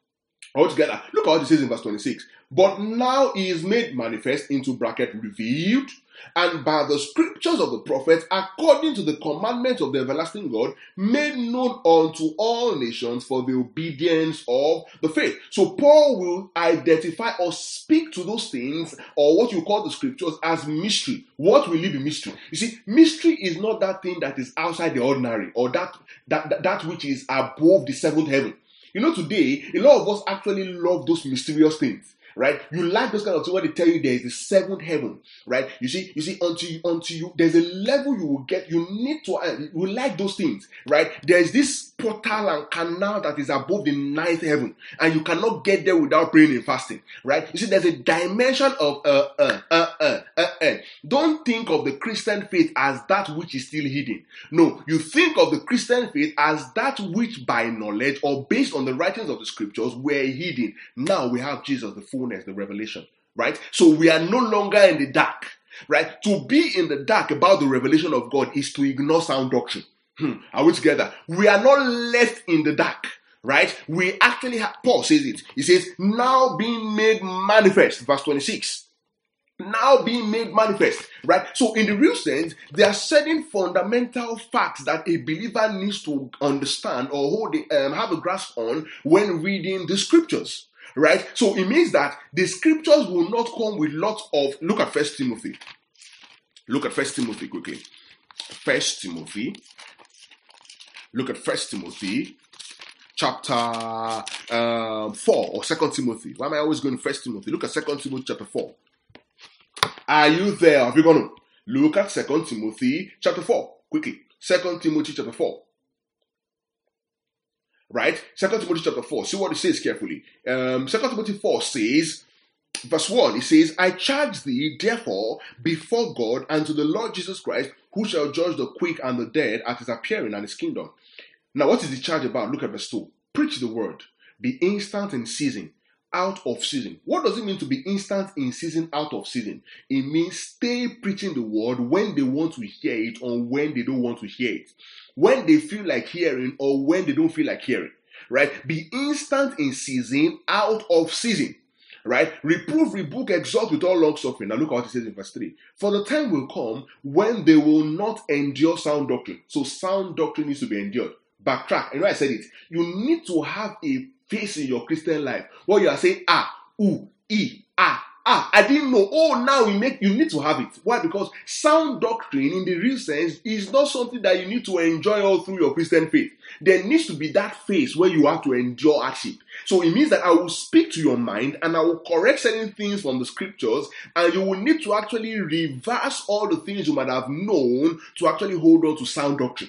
All together, look at what it says in verse twenty-six. But now he is made manifest, into bracket revealed, and by the scriptures of the prophets, according to the commandment of the everlasting God, made known unto all nations for the obedience of the faith. So Paul will identify or speak to those things, or what you call the scriptures, as mystery. What will it be mystery? You see, mystery is not that thing that is outside the ordinary, or that that, that, that which is above the seventh heaven. You know, today, a lot of us actually love those mysterious things. Right? You like those kind of things when they tell you there is the seventh heaven, right? You see, you see, until you, until you, there's a level you will get, you need to, uh, you like those things, right? There's this portal and canal that is above the ninth heaven, and you cannot get there without praying and fasting, right? You see, there's a dimension of, uh, uh, uh, uh, uh, uh. Don't think of the Christian faith as that which is still hidden. No, you think of the Christian faith as that which by knowledge or based on the writings of the scriptures were hidden. Now we have Jesus, the full the revelation, right? So we are no longer in the dark, right? To be in the dark about the revelation of God is to ignore sound doctrine. Hmm. Are we together? We are not left in the dark, right? We actually have, Paul says it. He says, now being made manifest, verse twenty-six. Now being made manifest, right? So in the real sense, there are certain fundamental facts that a believer needs to understand or hold, um, have a grasp on when reading the scriptures. Right? So it means that the scriptures will not come with lots of, look at First Timothy. Look at First Timothy quickly. First Timothy. Look at First Timothy chapter uh, four or Second Timothy. Why am I always going to First Timothy? Look at Second Timothy chapter four. Are you there? Have you gone? Look at Second Timothy chapter four. Quickly. Second Timothy chapter four. Right? Second Timothy chapter four. See what it says carefully. Um, Second Timothy four says, verse one, it says, I charge thee, therefore, before God and to the Lord Jesus Christ, who shall judge the quick and the dead at his appearing and his kingdom. Now, what is the charge about? Look at verse two. Preach the word. Be instant in season. out of season. What does it mean to be instant in season, out of season? It means stay preaching the word when they want to hear it or when they don't want to hear it. When they feel like hearing or when they don't feel like hearing. Right? Be instant in season, out of season. Right? Reprove, rebuke, exhort with all long suffering. Now look at what it says in verse three. For the time will come when they will not endure sound doctrine. So sound doctrine needs to be endured. Backtrack. And you know I said it. You need to have a face in your Christian life where you are saying, ah, ooh, e, ah, ah, I didn't know. Oh, now you make you need to have it. Why? Because sound doctrine in the real sense is not something that you need to enjoy all through your Christian faith. There needs to be that phase where you have to endure hardship. So it means that I will speak to your mind and I will correct certain things from the scriptures, and you will need to actually reverse all the things you might have known to actually hold on to sound doctrine.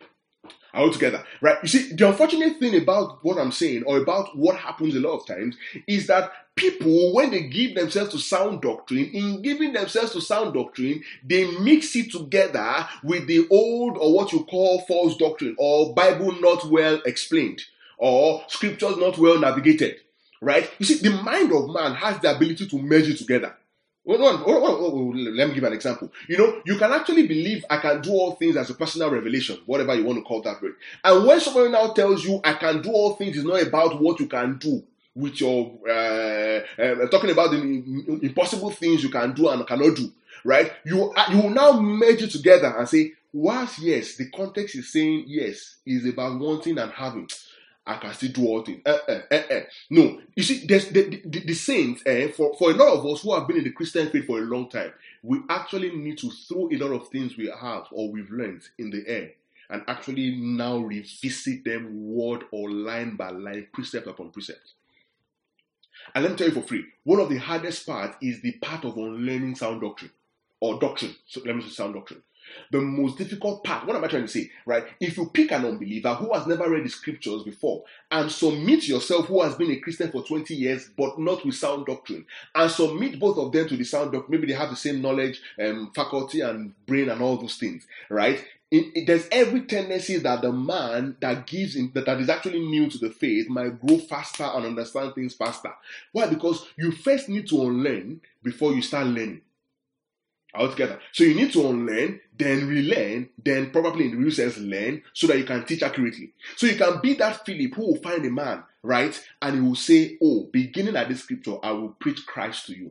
All together, right? You see, the unfortunate thing about what I'm saying, or about what happens a lot of times, is that people, when they give themselves to sound doctrine, in giving themselves to sound doctrine, they mix it together with the old, or what you call false doctrine, or Bible not well explained, or scriptures not well navigated, right? You see, the mind of man has the ability to merge it together. Hold on, hold on, hold on, let me give an example. You know, you can actually believe I can do all things as a personal revelation, whatever you want to call that word. And when somebody now tells you I can do all things, it's not about what you can do with your, uh, uh, talking about the impossible things you can do and cannot do, right? You, uh, you will now merge it together and say, whilst yes, the context is saying yes, is about wanting and having. I can still do all things. Uh, uh, uh, uh. No, you see, there's the, the, the saints, uh, for, for a lot of us who have been in the Christian faith for a long time, we actually need to throw a lot of things we have or we've learned in the air and actually now revisit them word or line by line, precept upon precept. And let me tell you for free, one of the hardest parts is the part of unlearning sound doctrine or doctrine. So let me say sound doctrine. The most difficult part, what am I trying to say, right? If you pick an unbeliever who has never read the scriptures before and submit yourself who has been a Christian for twenty years but not with sound doctrine, and submit both of them to the sound doctrine, maybe they have the same knowledge, um, faculty and brain and all those things, right? It, it, there's every tendency that the man that gives in, that, that is actually new to the faith might grow faster and understand things faster. Why? Because you first need to unlearn before you start learning. Altogether. So you need to unlearn, then relearn, then probably in the real sense learn, so that you can teach accurately. So you can be that Philip who will find a man, right? And he will say, oh, beginning at this scripture, I will preach Christ to you.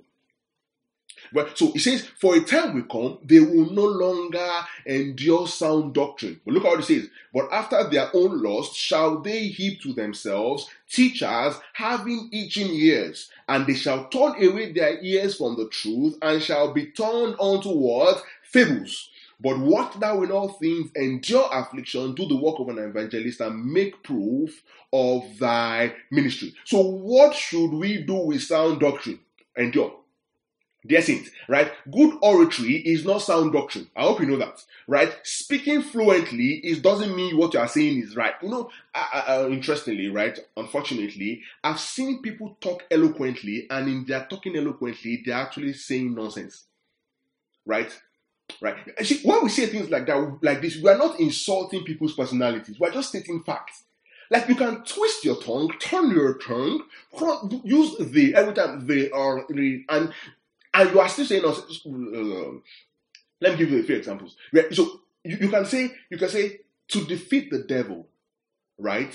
But so it says, for a time will come, they will no longer endure sound doctrine. But look at what it says. But after their own lust shall they heap to themselves teachers having itching ears, and they shall turn away their ears from the truth, and shall be turned unto what? Fables. But what thou in all things endure affliction, do the work of an evangelist, and make proof of thy ministry. So what should we do with sound doctrine? Endure. Dear saints, right? Good oratory is not sound doctrine. I hope you know that, right? Speaking fluently is doesn't mean what you are saying is right. You know, uh, uh, interestingly, right? Unfortunately, I've seen people talk eloquently, and in their talking eloquently, they're actually saying nonsense, right? Right? See, when we say things like that, like this, we are not insulting people's personalities. We are just stating facts. Like you can twist your tongue, turn your tongue, use the every time they are and. And you are still saying, uh, let me give you a few examples. So you, you can say, you can say, to defeat the devil, right,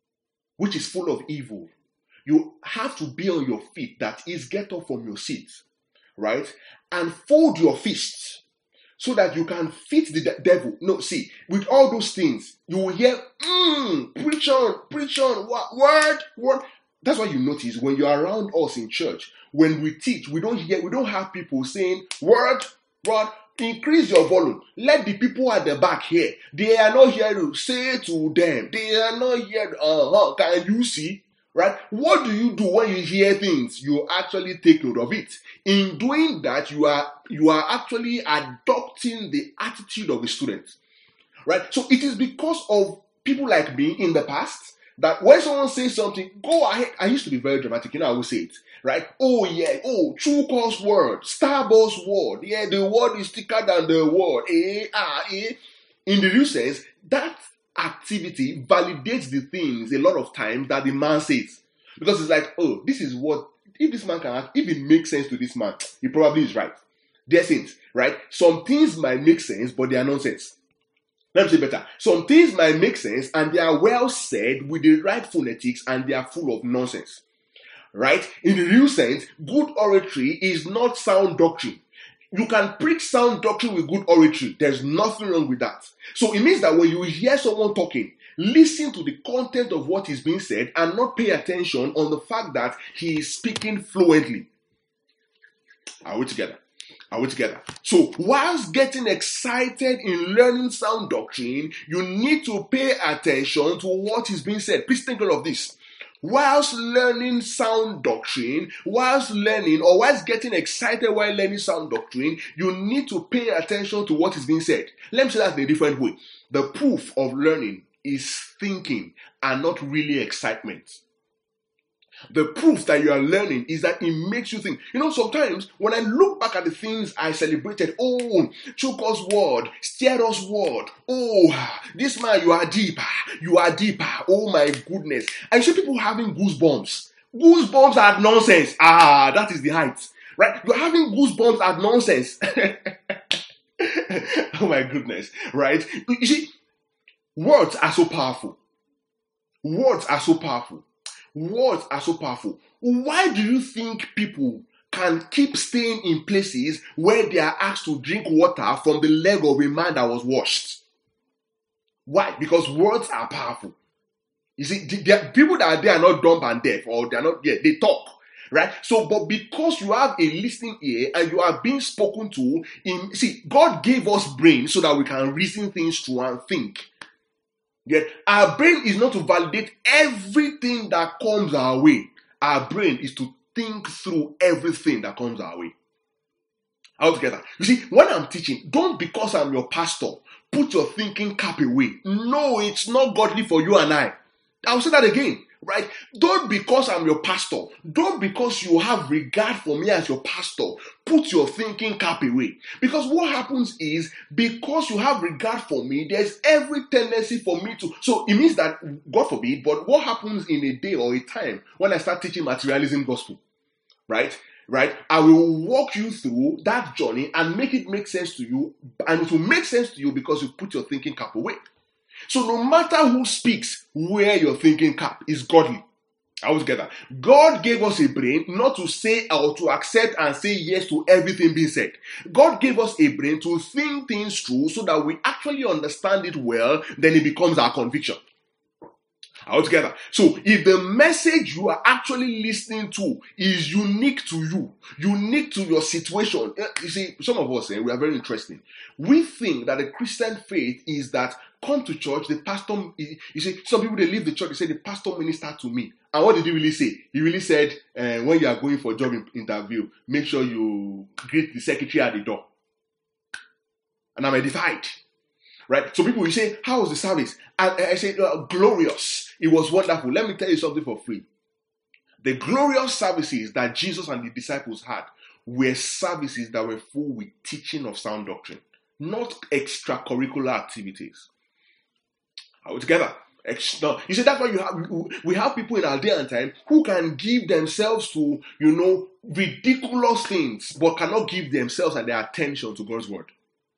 which is full of evil, you have to be on your feet. That is, get up from your seat, right, and fold your fists so that you can fit the de- devil. No, see, with all those things, you will hear, mm, preach on, preach on, what, word, word. That's why you notice when you're around us in church, when we teach, we don't hear, we don't have people saying, word, word, increase your volume. Let the people at the back hear. They are not here to say to them. They are not here, uh-huh, can you see? Right? What do you do when you hear things? You actually take note of it. In doing that, you are, you are actually adopting the attitude of the student. Right? So it is because of people like me in the past, that when someone says something, go ahead. I used to be very dramatic, you know, I would say it, right? Oh, yeah, oh, true cause word, Starbucks word, yeah, the word is thicker than the word, eh, ah, eh. In the real sense, that activity validates the things a lot of times that the man says. Because it's like, oh, this is what, if this man can act, if it makes sense to this man, he probably is right. Dear saints, right? Some things might make sense, but they are nonsense. Let me say better. Some things might make sense and they are well said with the right phonetics and they are full of nonsense. Right? In the real sense, good oratory is not sound doctrine. You can preach sound doctrine with good oratory. There's nothing wrong with that. So it means that when you hear someone talking, listen to the content of what is being said and not pay attention on the fact that he is speaking fluently. Are we together? Are we together? So, whilst getting excited in learning sound doctrine, you need to pay attention to what is being said. Please think note of this. Whilst learning sound doctrine, whilst learning or whilst getting excited while learning sound doctrine, you need to pay attention to what is being said. Let me say that in a different way. The proof of learning is thinking and not really excitement. The proof that you are learning is that it makes you think. You know, sometimes when I look back at the things I celebrated, oh, choke us word, steer us word, oh, this man, you are deeper, you are deeper, oh my goodness. I see people having goosebumps. Goosebumps are nonsense. Ah, that is the height, right? You're having goosebumps are nonsense. Oh my goodness, right? You see, words are so powerful. Words are so powerful. Words are so powerful. Why do you think people can keep staying in places where they are asked to drink water from the leg of a man that was washed? Why? Because words are powerful. You see, the people that are there are not dumb and deaf, or they are not, yeah, they talk. Right? So, but because you have a listening ear and you are being spoken to, in see, God gave us brains so that we can reason things through and think. Yet our brain is not to validate everything that comes our way. Our brain is to think through everything that comes our way. All together. You see, when I'm teaching, don't because I'm your pastor, put your thinking cap away. No, it's not godly for you and I. I'll say that again. Right? Don't because I'm your pastor, don't because you have regard for me as your pastor, put your thinking cap away. Because what happens is, because you have regard for me, there's every tendency for me to, so it means that, God forbid, but what happens in a day or a time when I start teaching materialism gospel, right? Right? I will walk you through that journey and make it make sense to you, and it will make sense to you because you put your thinking cap away. So no matter who speaks, wear your thinking cap is godly. All together. God gave us a brain not to say or to accept and say yes to everything being said. God gave us a brain to think things through so that we actually understand it well, then it becomes our conviction. All together. So if the message you are actually listening to is unique to you, unique to your situation, you see, some of us, eh, we are very interesting. We think that the Christian faith is that come to church, the pastor, you see, some people, they leave the church, they say, the pastor ministered to me. And what did he really say? He really said, uh, when you are going for a job interview, make sure you greet the secretary at the door. And I'm edified. Right? So people will say, how was the service? And I say, uh, glorious. It was wonderful. Let me tell you something for free. The glorious services that Jesus and the disciples had were services that were full with teaching of sound doctrine, not extracurricular activities. Are we together? No. You see, that's why you have we have people in our day and time who can give themselves to, you know, ridiculous things, but cannot give themselves and their attention to God's word.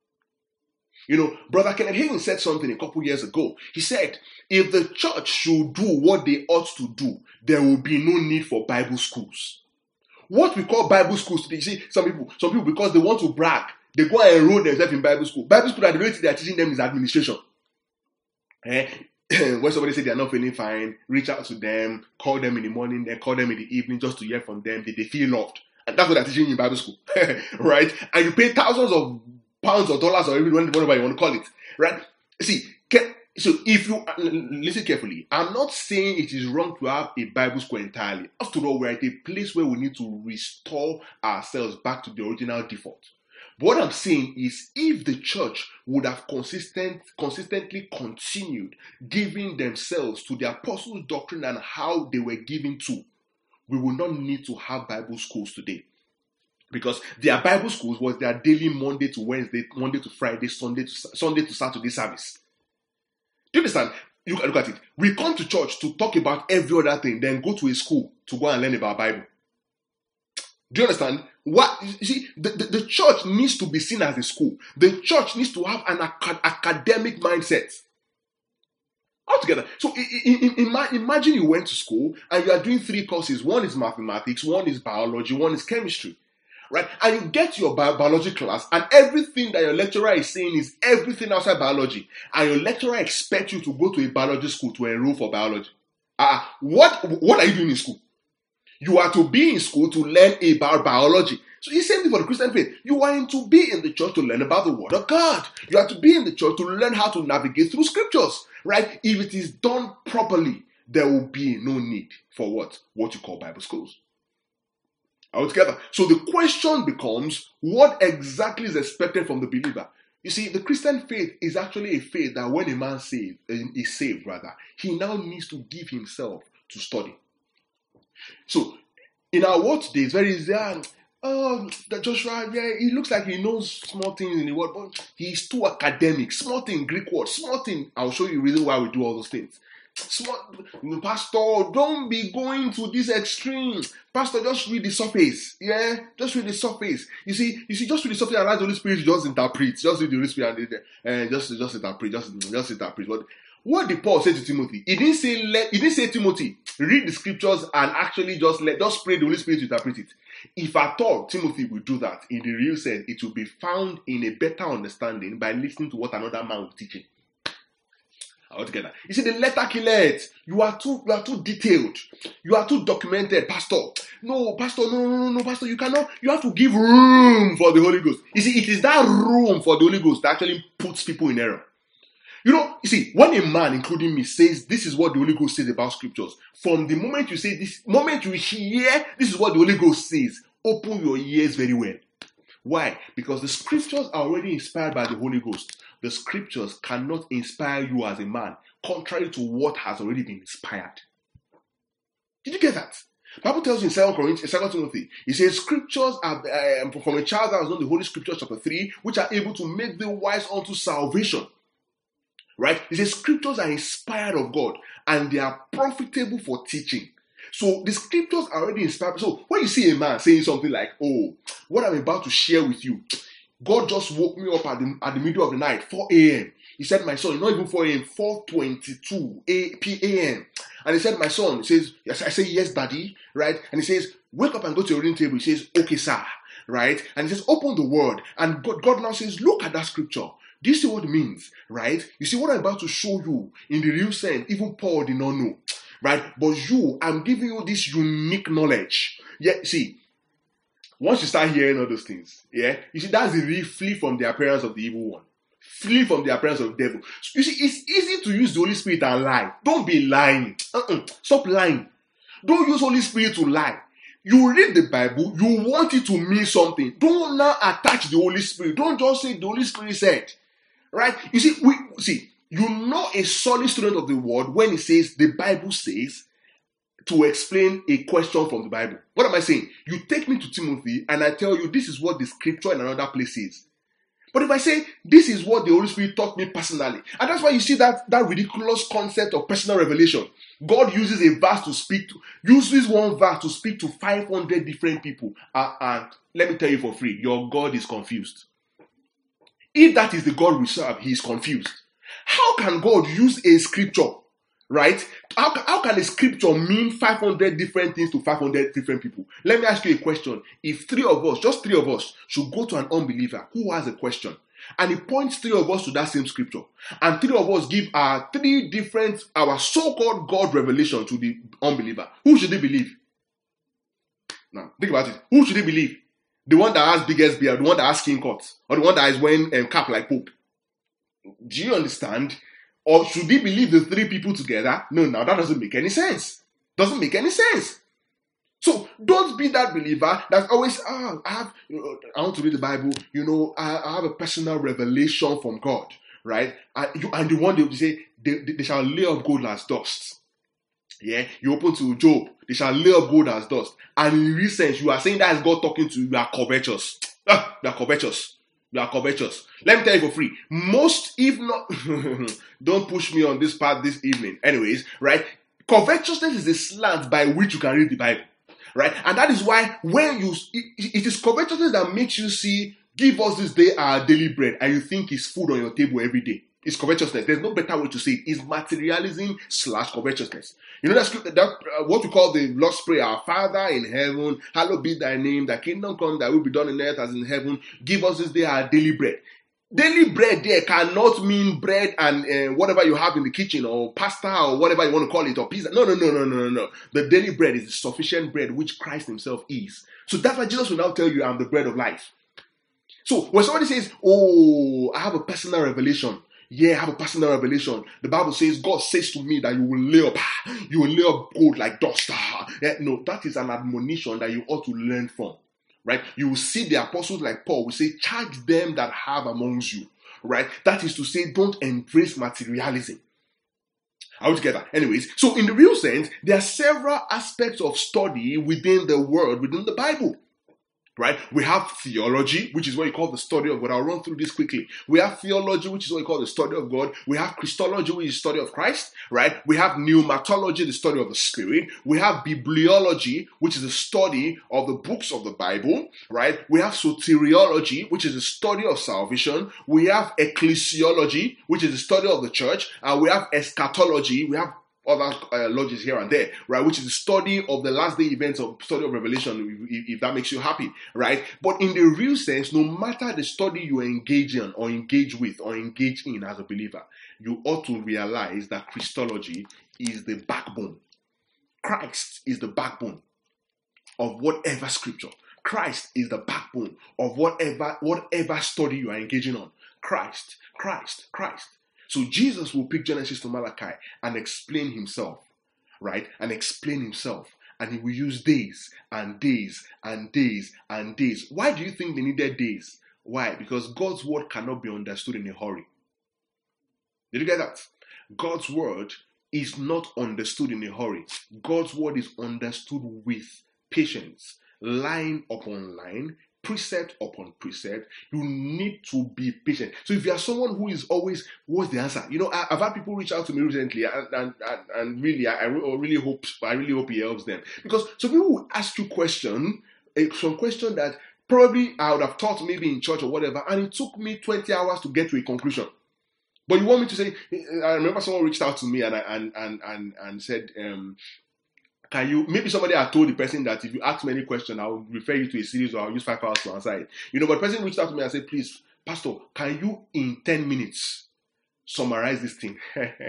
You know, Brother Kenneth Hagin said something a couple years ago. He said, if the church should do what they ought to do, there will be no need for Bible schools. What we call Bible schools today, you see, some people, some people, because they want to brag, they go and enroll themselves in Bible school. Bible school, that the only thing they are teaching them is administration. Eh? When somebody say they are not feeling fine, reach out to them, call them in the morning, then call them in the evening just to hear from them. They, they feel loved. And that's what they're teaching in Bible school. Right? And you pay thousands of pounds or dollars or even whatever you want to call it. Right? See, can, so if you, listen carefully, I'm not saying it is wrong to have a Bible school entirely. After all, we're at a place where we need to restore ourselves back to the original default. But what I'm saying is, if the church would have consistent, consistently continued giving themselves to the apostles' doctrine and how they were given to, we will not need to have Bible schools today. Because their Bible schools was their daily Monday to Wednesday, Monday to Friday, Sunday to Sunday to Saturday service. Do you understand? You can look at it. We come to church to talk about every other thing, then go to a school to go and learn about Bible. Do you understand? What you see, the, the, the church needs to be seen as a school. The church needs to have an acad- academic mindset. Altogether. So in, in, in, imagine you went to school and you are doing three courses. One is mathematics, one is biology, one is chemistry. Right? And you get to your bi- biology class, and everything that your lecturer is saying is everything outside biology. And your lecturer expects you to go to a biology school to enroll for biology. Uh, what, what are you doing in school? You are to be in school to learn about biology. So it's the same thing for the Christian faith. You are to be in the church to learn about the Word of God. You are to be in the church to learn how to navigate through scriptures. Right? If it is done properly, there will be no need for what? What you call Bible schools. Altogether. So the question becomes, what exactly is expected from the believer? You see, the Christian faith is actually a faith that when a man saved, is saved rather, he now needs to give himself to study. So, in our world today, it's very easy. Oh, that Joshua, yeah, he looks like he knows small things in the world, but he's too academic. Small thing, Greek word, small thing. I'll show you the reason why we do all those things. Small, Pastor, don't be going to this extreme. Pastor, just read the surface. Yeah, just read the surface. You see, you see, just read the surface and allow the Holy Spirit to just interpret. Just read the Holy Spirit and uh, just, just interpret. Just, just interpret. But what did Paul say to Timothy? He didn't say let. He didn't say Timothy read the scriptures and actually just let just pray the Holy Spirit to interpret it. If at all Timothy will do that, in the real sense, it will be found in a better understanding by listening to what another man will teach him. Altogether. You see, the letter killeth. You are too, you are too detailed. You are too documented, Pastor. No, Pastor, no, no, no, no, Pastor. You cannot. You have to give room for the Holy Ghost. You see, it is that room for the Holy Ghost that actually puts people in error. You know, you see, when a man, including me, says this is what the Holy Ghost says about scriptures, from the moment you say this, moment you hear this is what the Holy Ghost says, open your ears very well. Why? Because the scriptures are already inspired by the Holy Ghost. The scriptures cannot inspire you as a man, contrary to what has already been inspired. Did you get that? The Bible tells you in Second Corinthians, Second Timothy, it says, scriptures are um, from a child that was known, the Holy Scriptures, chapter three, which are able to make the wise unto salvation. Right? It says, scriptures are inspired of God and they are profitable for teaching. So the scriptures are already inspired. So when you see a man saying something like, oh, what I'm about to share with you, God just woke me up at the, at the middle of the night, four a.m. He said, my son, not even four a.m., four twenty-two p.m. And he said, my son, he says, yes, I say, yes, daddy, right? And he says, wake up and go to your reading table. He says, okay, sir, right? And he says, open the word. And God, God now says, look at that scripture. Do you see what it means, right? You see what I'm about to show you in the real sense, even Paul did not know, right? But you, I'm giving you this unique knowledge. Yeah, see, once you start hearing all those things, yeah, you see, that's the real flee from the appearance of the evil one. Flee from the appearance of the devil. So you see, it's easy to use the Holy Spirit and lie. Don't be lying. Uh-uh. Stop lying. Don't use Holy Spirit to lie. You read the Bible, you want it to mean something. Don't now attach the Holy Spirit. Don't just say the Holy Spirit said. Right? You see, we see, you know a solid student of the word when it says the Bible says to explain a question from the Bible. What am I saying? You take me to Timothy and I tell you this is what the scripture in another place says. But if I say this is what the Holy Spirit taught me personally, and that's why you see that, that ridiculous concept of personal revelation. God uses a verse to speak to, uses one verse to speak to five hundred different people. Uh, and let me tell you for free, your God is confused. If that is the God we serve, he is confused. How can God use a scripture, right? How, how can a scripture mean five hundred different things to five hundred different people? Let me ask you a question. If three of us, just three of us, should go to an unbeliever who has a question, and he points three of us to that same scripture, and three of us give our three different, our so-called God revelation to the unbeliever, who should he believe? Now, think about it. Who should he believe? The one that has biggest beard, the one that has skin cuts, or the one that is wearing a um, cap like Pope. Do you understand? Or should he believe the three people together? No, now that doesn't make any sense. Doesn't make any sense. So don't be that believer that's always, ah, oh, I have, you know, I want to read the Bible. You know, I, I have a personal revelation from God, right? And, you, and the one they will say, they, they, they shall lay up gold as dust. Yeah, you open to Job, they shall lay up gold as dust. And in real sense, you are saying that is God talking to you, you are covetous. Ah, you are covetous. You are covetous. Let me tell you for free. Most, if not, don't push me on this part this evening. Anyways, right? Covetousness is the slant by which you can read the Bible, right? And that is why when you, it, it is covetousness that makes you see, give us this day our daily bread, and you think it's food on your table every day. It's covetousness. There's no better way to say it. It's materialism slash covetousness. You know that script, that uh, what we call the Lord's Prayer. Our Father in heaven, hallowed be thy name. Thy kingdom come, thy will be done on earth as in heaven. Give us this day our daily bread. Daily bread there cannot mean bread and uh, whatever you have in the kitchen, or pasta, or whatever you want to call it, or pizza. No, no, no, no, no, no, no. The daily bread is the sufficient bread which Christ himself is. So that's why Jesus will now tell you, I'm the bread of life. So when somebody says, oh, I have a personal revelation. Yeah, I have a personal revelation. The Bible says, God says to me that you will lay up, you will lay up gold like dust. Yeah, no, that is an admonition that you ought to learn from, right? You will see the apostles like Paul will say, charge them that have amongst you, right? That is to say, don't embrace materialism. Are we together? Anyways, so in the real sense, there are several aspects of study within the word, within the Bible. Right? We have theology, which is what you call the study of God. I'll run through this quickly. We have theology, which is what you call the study of God. We have Christology, which is the study of Christ. Right? We have pneumatology, the study of the Spirit. We have bibliology, which is the study of the books of the Bible. Right? We have soteriology, which is the study of salvation. We have ecclesiology, which is the study of the church. And we have eschatology. We have other uh, logics here and there, right? Which is the study of the last day events, of study of Revelation, if, if that makes you happy, right? But in the real sense, no matter the study you engage in, or engage with, or engage in as a believer, you ought to realize that Christology is the backbone. Christ is the backbone of whatever scripture. Christ is the backbone of whatever whatever study you are engaging on. Christ, Christ, Christ. So Jesus will pick Genesis to Malachi and explain himself, right? And explain himself. And he will use days and days and days and days. Why do you think they needed days? Why? Because God's word cannot be understood in a hurry. Did you get that? God's word is not understood in a hurry. God's word is understood with patience, line upon line, precept upon precept. You need to be patient. So if you are someone who is always, what's the answer? You know, I, I've had people reach out to me recently, and and, and, and really, I, I really hope, I really hope it helps them, because some people will ask you question, some question that probably I would have taught maybe in church or whatever, and it took me twenty hours to get to a conclusion. But you want me to say? I remember someone reached out to me and and and and and said, um, can you, maybe somebody had told the person that if you ask me any question, I'll refer you to a series, or I'll use five hours to answer it. You know, but the person reached out to me and said, please, Pastor, can you in ten minutes summarize this thing?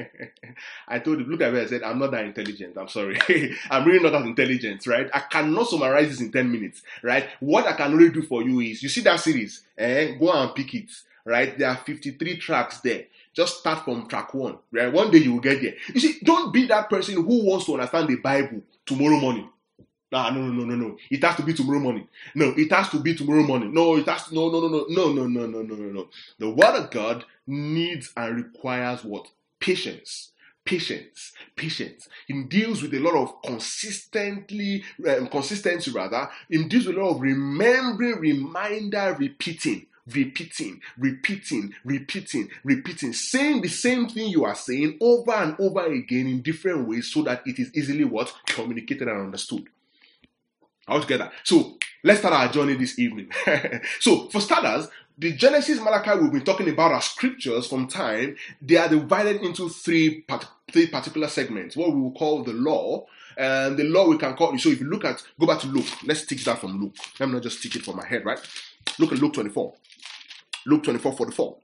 I told him, look at me, I said, I'm not that intelligent. I'm sorry. I'm really not that intelligent, right? I cannot summarize this in ten minutes, right? What I can really do for you is, you see that series, eh? Go and pick it, right? There are fifty-three tracks there. Just start from track one, right? One day you will get there. You see, don't be that person who wants to understand the Bible tomorrow morning. Nah, no, no, no, no, no. It has to be tomorrow morning. No, it has to be tomorrow morning. No, it has to, no, no, no, no, no, no, no, no, no, no, no. The word of God needs and requires what? Patience. Patience. Patience. It deals with a lot of consistently, um, consistency rather. It deals with a lot of remembering, reminder, repeating. Repeating, repeating, repeating, repeating, saying the same thing you are saying over and over again in different ways, so that it is easily what? Communicated and understood. All together. So let's start our journey this evening. So for starters, the Genesis, Malachi we've been talking about as scriptures from time, they are divided into three, part- three particular segments, what we will call the law. And the law we can call, so if you look at, go back to Luke, let's teach that from Luke. Let me not just teach it from my head, right? Look at Luke twenty-four. Luke twenty-four, forty-four.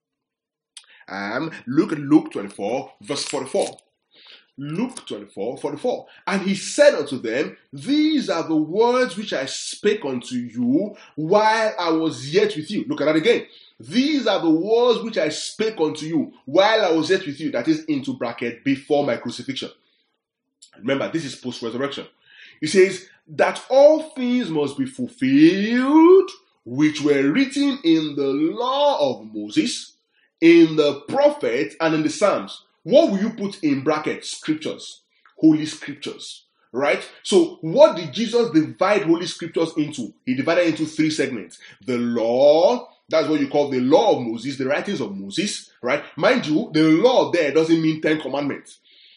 Um, look at Luke twenty-four, verse forty-four. Luke twenty-four, forty-four. And he said unto them, these are the words which I spake unto you while I was yet with you. Look at that again. These are the words which I spake unto you while I was yet with you. That is into bracket, before my crucifixion. Remember, this is post-resurrection. He says that all things must be fulfilled which were written in the law of Moses, in the prophets, and in the Psalms. What will you put in brackets? Scriptures. Holy scriptures. Right? So, what did Jesus divide holy scriptures into? He divided into three segments. The law, That's what you call the law of Moses, the writings of Moses, right? Mind you, the law there doesn't mean Ten Commandments.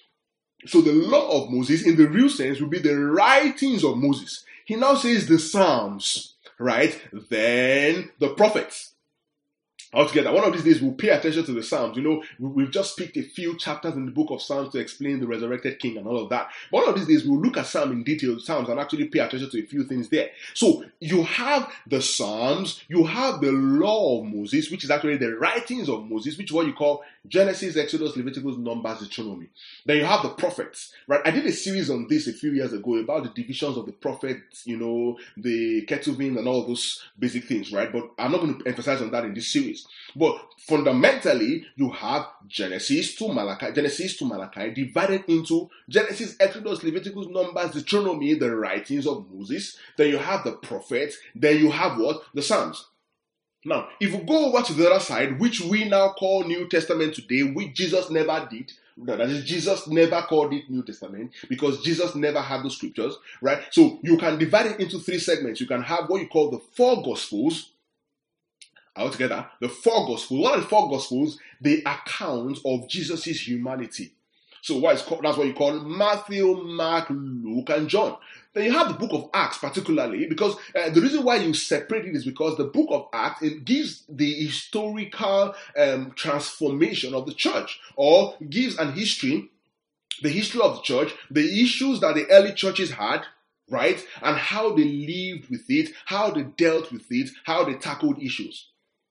So the law of Moses, in the real sense, will be the writings of Moses. He now says the Psalms, right? Then the prophets. Altogether, one of these days we'll pay attention to the Psalms. You know, we've just picked a few chapters in the book of Psalms to explain the resurrected king and all of that. But one of these days we'll look at Psalm in detail, Psalms, and actually pay attention to a few things there. So you have the Psalms, you have the law of Moses, which is actually the writings of Moses, which is what you call Genesis, Exodus, Leviticus, Numbers, Deuteronomy. Then you have the prophets, right? I did a series on this a few years ago about the divisions of the prophets, you know, the Ketuvim and all those basic things, right? But I'm not going to emphasize on that in this series. But fundamentally, you have Genesis to Malachi, Genesis to Malachi divided into Genesis, Exodus, Leviticus, Numbers, Deuteronomy, the writings of Moses. Then you have the prophets. Then you have what? The Psalms. Now, if we go over to the other side, which we now call New Testament today, which Jesus never did, that is, Jesus never called it New Testament because Jesus never had the scriptures, right? So you can divide it into three segments. You can have what you call the four Gospels. Altogether, the four Gospels. What are the four Gospels? The account of Jesus' humanity. So what is called, that's what you call Matthew, Mark, Luke, and John. Then you have the book of Acts particularly, because uh, the reason why you separate it is because the book of Acts, it gives the historical um, transformation of the church, or gives an history, the history of the church, the issues that the early churches had, right? And how they lived with it, how they dealt with it, how they tackled issues.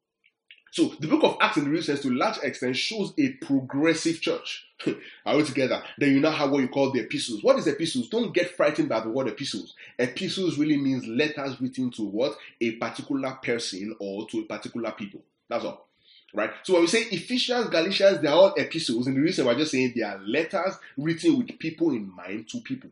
So the book of Acts in the real sense to a large extent shows a progressive church. Altogether, then you now have what you call the epistles. What is epistles? Don't get frightened by the word epistles. Epistles really means letters written to what? A particular person or to a particular people. That's all. Right? So when we say Ephesians, Galatians, they are all epistles. In the real sense, we're just saying they are letters written with people in mind to people.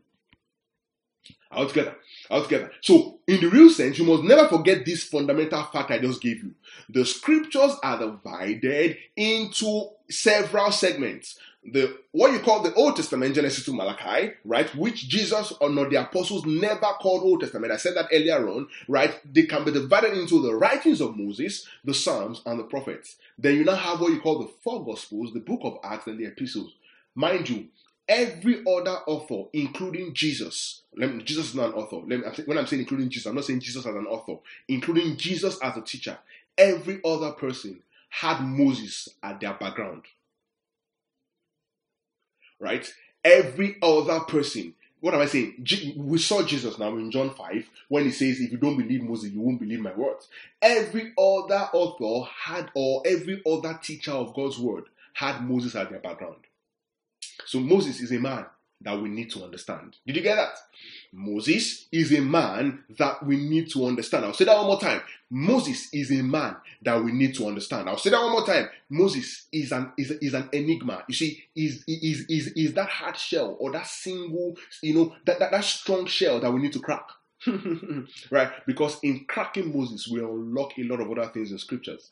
Altogether, altogether. So, in the real sense, you must never forget this fundamental fact I just gave you. The scriptures are divided into several segments. The what you call the Old Testament, Genesis to Malachi, right, which Jesus or not the apostles never called Old Testament. I said that earlier on, right? They can be divided into the writings of Moses, the Psalms, and the prophets. Then you now have what you call the four Gospels, the book of Acts, and the epistles. Mind you, every other author, including Jesus, let me, Jesus is not an author. Let me, when I'm saying including Jesus, I'm not saying Jesus as an author. Including Jesus as a teacher, every other person had Moses at their background. Right? Every other person. What am I saying? We saw Jesus now in John five when he says, if you don't believe Moses, you won't believe my words. Every other author had, or every other teacher of God's word had Moses at their background. So Moses is a man that we need to understand. Did you get that? Moses is a man that we need to understand. I'll say that one more time. Moses is a man that we need to understand. I'll say that one more time. Moses is an is, is an enigma. You see, is is is is that hard shell or that single, you know, that, that, that strong shell that we need to crack. Right? Because in cracking Moses, we unlock a lot of other things in scriptures.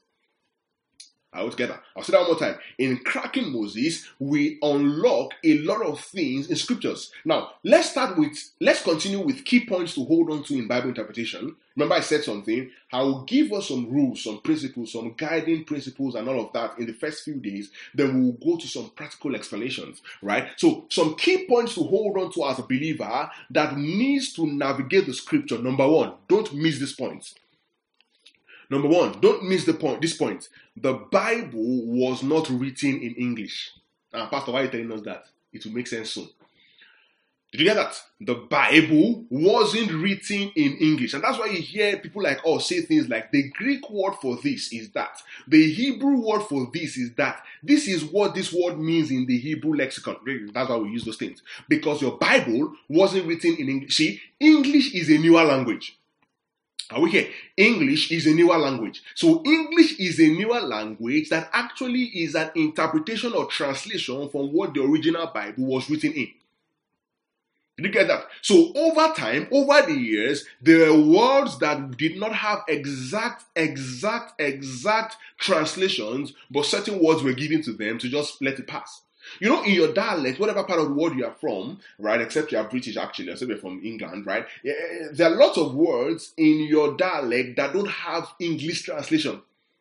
All together. I'll say that one more time. In cracking Moses, we unlock a lot of things in scriptures. Now, let's start with, let's continue with key points to hold on to in Bible interpretation. Remember I said something. I will give us some rules, some principles, some guiding principles and all of that in the first few days. Then we'll go to some practical explanations, right? So, some key points to hold on to as a believer that needs to navigate the scripture. Number one, don't miss this point. Number one, don't miss the point. This point, the Bible was not written in English. Uh, Pastor, why are you telling us that? It will make sense soon. Did you get that? The Bible wasn't written in English, and that's why you hear people like us say things like the Greek word for this is that, the Hebrew word for this is that. This is what this word means in the Hebrew lexicon. That's why we use those things, because your Bible wasn't written in English. See, English is a newer language. Are we here? English is a newer language. So English is a newer language that actually is an interpretation or translation from what the original Bible was written in. Did you get that? So over time, over the years, there were words that did not have exact, exact, exact translations, but certain words were given to them to just let it pass. You know, in your dialect, whatever part of the world you are from, right, except you are British actually, except you're from England, right, there are lots of words in your dialect that don't have English translation.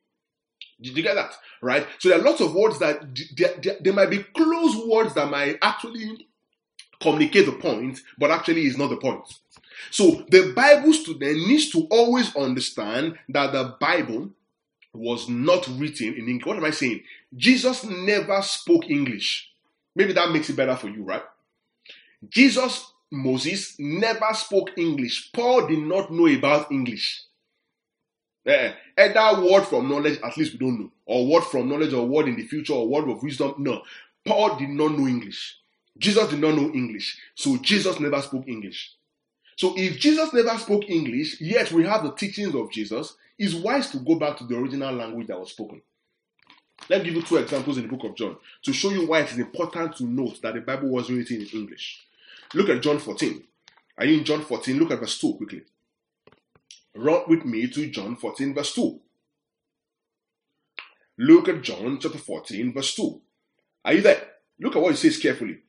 Did you get that? Right? So there are lots of words that there, there, there might be close words that might actually communicate the point, but actually is not the point. So the Bible student needs to always understand that the Bible was not written in English. What am I saying? Jesus never spoke English. Maybe that makes it better for you, right? Jesus, Moses, never spoke English. Paul did not know about English. Uh, either word from knowledge, at least we don't know, or word from knowledge, or word in the future, or word of wisdom. No. Paul did not know English. Jesus did not know English. So Jesus never spoke English. So if Jesus never spoke English, yet we have the teachings of Jesus, it's wise to go back to the original language that was spoken. Let me give you two examples in the book of John to show you why it is important to note that the Bible was written in English. Look at John fourteen. Are you in John fourteen? Look at verse two quickly. Run with me to John fourteen, verse two. Look at John chapter fourteen, verse two. Are you there? Look at what it says carefully.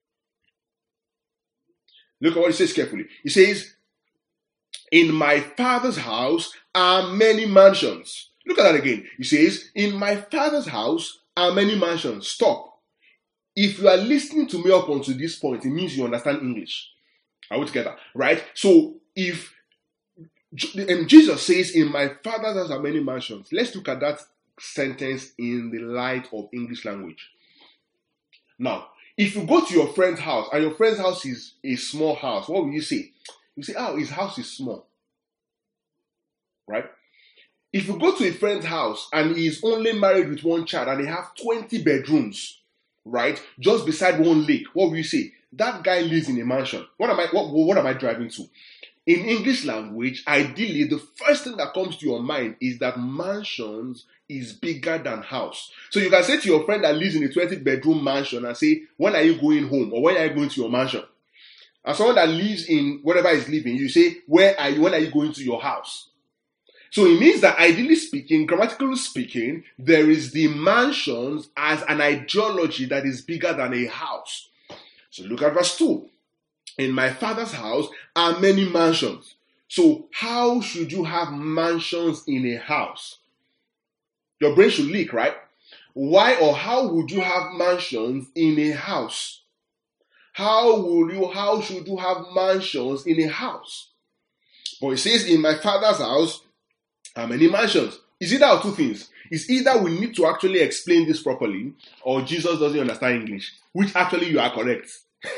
Look at what it says carefully. It says, in my Father's house are many mansions. Look at that again. It says, in my Father's house are many mansions. Stop. If you are listening to me up until this point, it means you understand English. Are we together? Right? So, if and Jesus says, in my Father's house are many mansions. Let's look at that sentence in the light of English language. Now, if you go to your friend's house and your friend's house is a small house, what will you say? You say, oh, his house is small. Right? If you go to a friend's house and he is only married with one child and they have twenty bedrooms, right, just beside one lake, what will you say? That guy lives in a mansion. What am I, what, what am I driving to? In English language, ideally, the first thing that comes to your mind is that mansions is bigger than house. So you can say to your friend that lives in a twenty bedroom mansion and say, when are you going home? Or when are you going to your mansion? And someone that lives in whatever is living, you say, where are you, when are you going to your house? So it means that ideally speaking, grammatically speaking, there is the mansions as an ideology that is bigger than a house. So look at verse two. In my Father's house are many mansions. So how should you have mansions in a house? Your brain should leak, right? Why or how would you have mansions in a house? How will you, how should you have mansions in a house? But it says, in my Father's house are many mansions. Is either of two things. It's either we need to actually explain this properly, or Jesus doesn't understand English, which actually you are correct.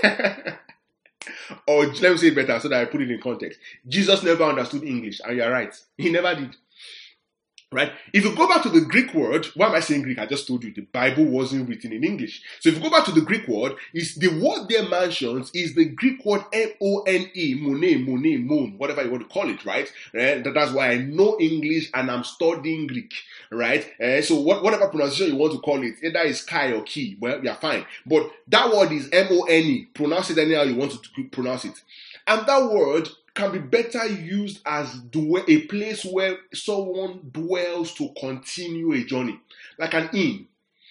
Or let me say it better so that I put it in context. Jesus never understood English, and you're right. He never did. Right? If you go back to the Greek word, why am I saying Greek? I just told you the Bible wasn't written in English. So if you go back to the Greek word, is the word there mansions is the Greek word M O N E, mone, mone, mon, whatever you want to call it, right? right? That's why I know English and I'm studying Greek, right? Uh, so what, whatever pronunciation you want to call it, either is Kai or Ki, well, you're fine. But that word is M O N E. Pronounce it anyhow you want to pronounce it. And that word can be better used as a place where someone dwells to continue a journey, like an inn.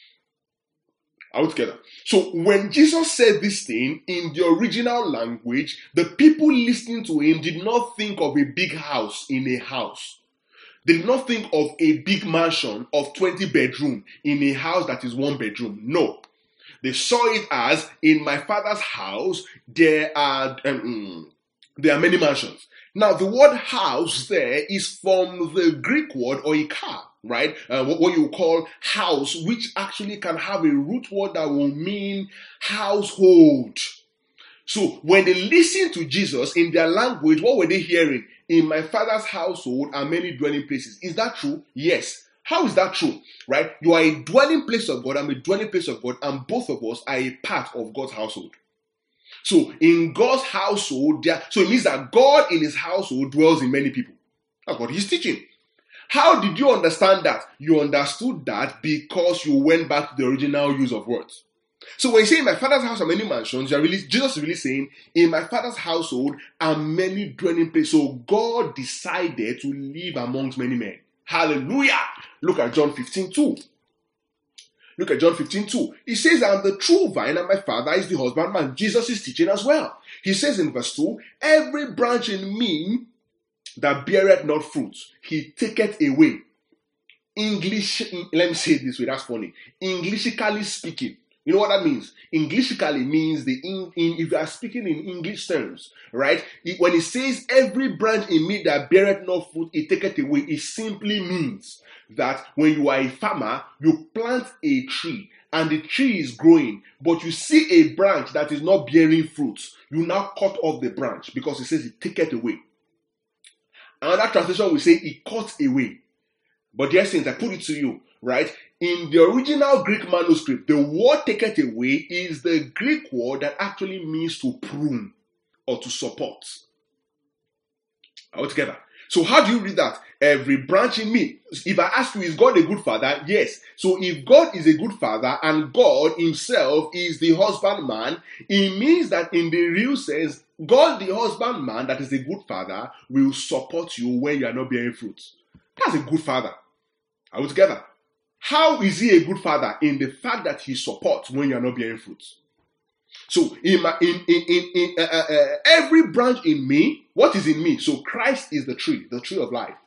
Are we together? So when Jesus said this thing in the original language, the people listening to him did not think of a big house in a house. They did not think of a big mansion of twenty bedroom in a house that is one bedroom. No. They saw it as, in my Father's house, there are um, there are many mansions. Now, the word house there is from the Greek word oika, right? Uh, what, what you call house, which actually can have a root word that will mean household. So, when they listened to Jesus in their language, what were they hearing? In my Father's household are many dwelling places. Is that true? Yes. How is that true? Right? You are a dwelling place of God, I'm a dwelling place of God, and both of us are a part of God's household. So in God's household, there, so it means that God in his household dwells in many people. That's what he's teaching. How did you understand that? You understood that because you went back to the original use of words. So when you say, in my Father's house are many mansions, you're really, Jesus is really saying, in my Father's household are many dwelling places. So God decided to live amongst many men. Hallelujah! Look at John fifteen two. Look at John fifteen two. He says, I am the true vine and my Father is the husbandman. Jesus is teaching as well. He says in verse two, every branch in me that beareth not fruit, he taketh away. English, let me say it this way, that's funny. Englishically speaking, you know what that means? Englishically means the in, in if you are speaking in English terms, right? It, when it says every branch in me that beareth no fruit, it taketh away, it simply means that when you are a farmer, you plant a tree and the tree is growing, but you see a branch that is not bearing fruits, you now cut off the branch because it says it taketh away. Another translation will say it cuts away. But dear saints, I put it to you, right? In the original Greek manuscript, the word taketh away is the Greek word that actually means to prune or to support. All together. So how do you read that? Every branch in me. If I ask you, is God a good father? Yes. So if God is a good father and God himself is the husbandman, it means that in the real sense, God the husbandman that is a good father will support you when you are not bearing fruit. That's a good father. Are we together? How is he a good father? In the fact that he supports when you are not bearing fruit. So in my in in in, in uh, uh, uh, every branch in me, what is in me? So Christ is the tree, the tree of life,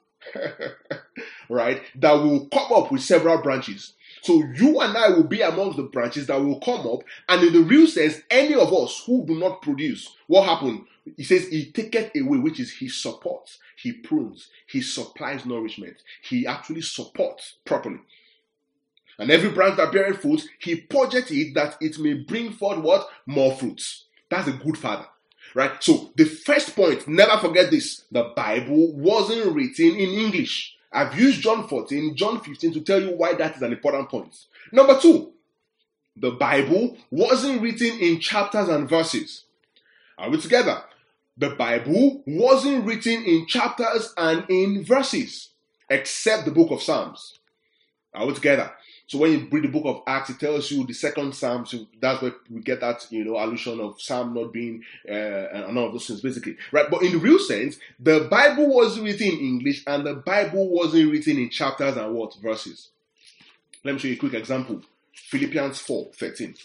right? That will come up with several branches. So you and I will be amongst the branches that will come up, and in the real sense, any of us who do not produce, what happened? He says he taketh away, which is he supports, he prunes, he supplies nourishment, he actually supports properly. And every branch that beareth fruit, he purgeth it that it may bring forth what? More fruits. That's a good father. Right? So the first point, never forget this. The Bible wasn't written in English. I've used John fourteen, John fifteen to tell you why that is an important point. Number two, the Bible wasn't written in chapters and verses. Are we together? The Bible wasn't written in chapters and in verses, except the book of Psalms. Are we together? So when you read the book of Acts, it tells you the second Psalm. So that's where we get that, you know, allusion of Psalm not being uh, and all of those things, basically, right? But in the real sense, the Bible was written in English, and the Bible wasn't written in chapters and what verses. Let me show you a quick example. Philippians four thirteen.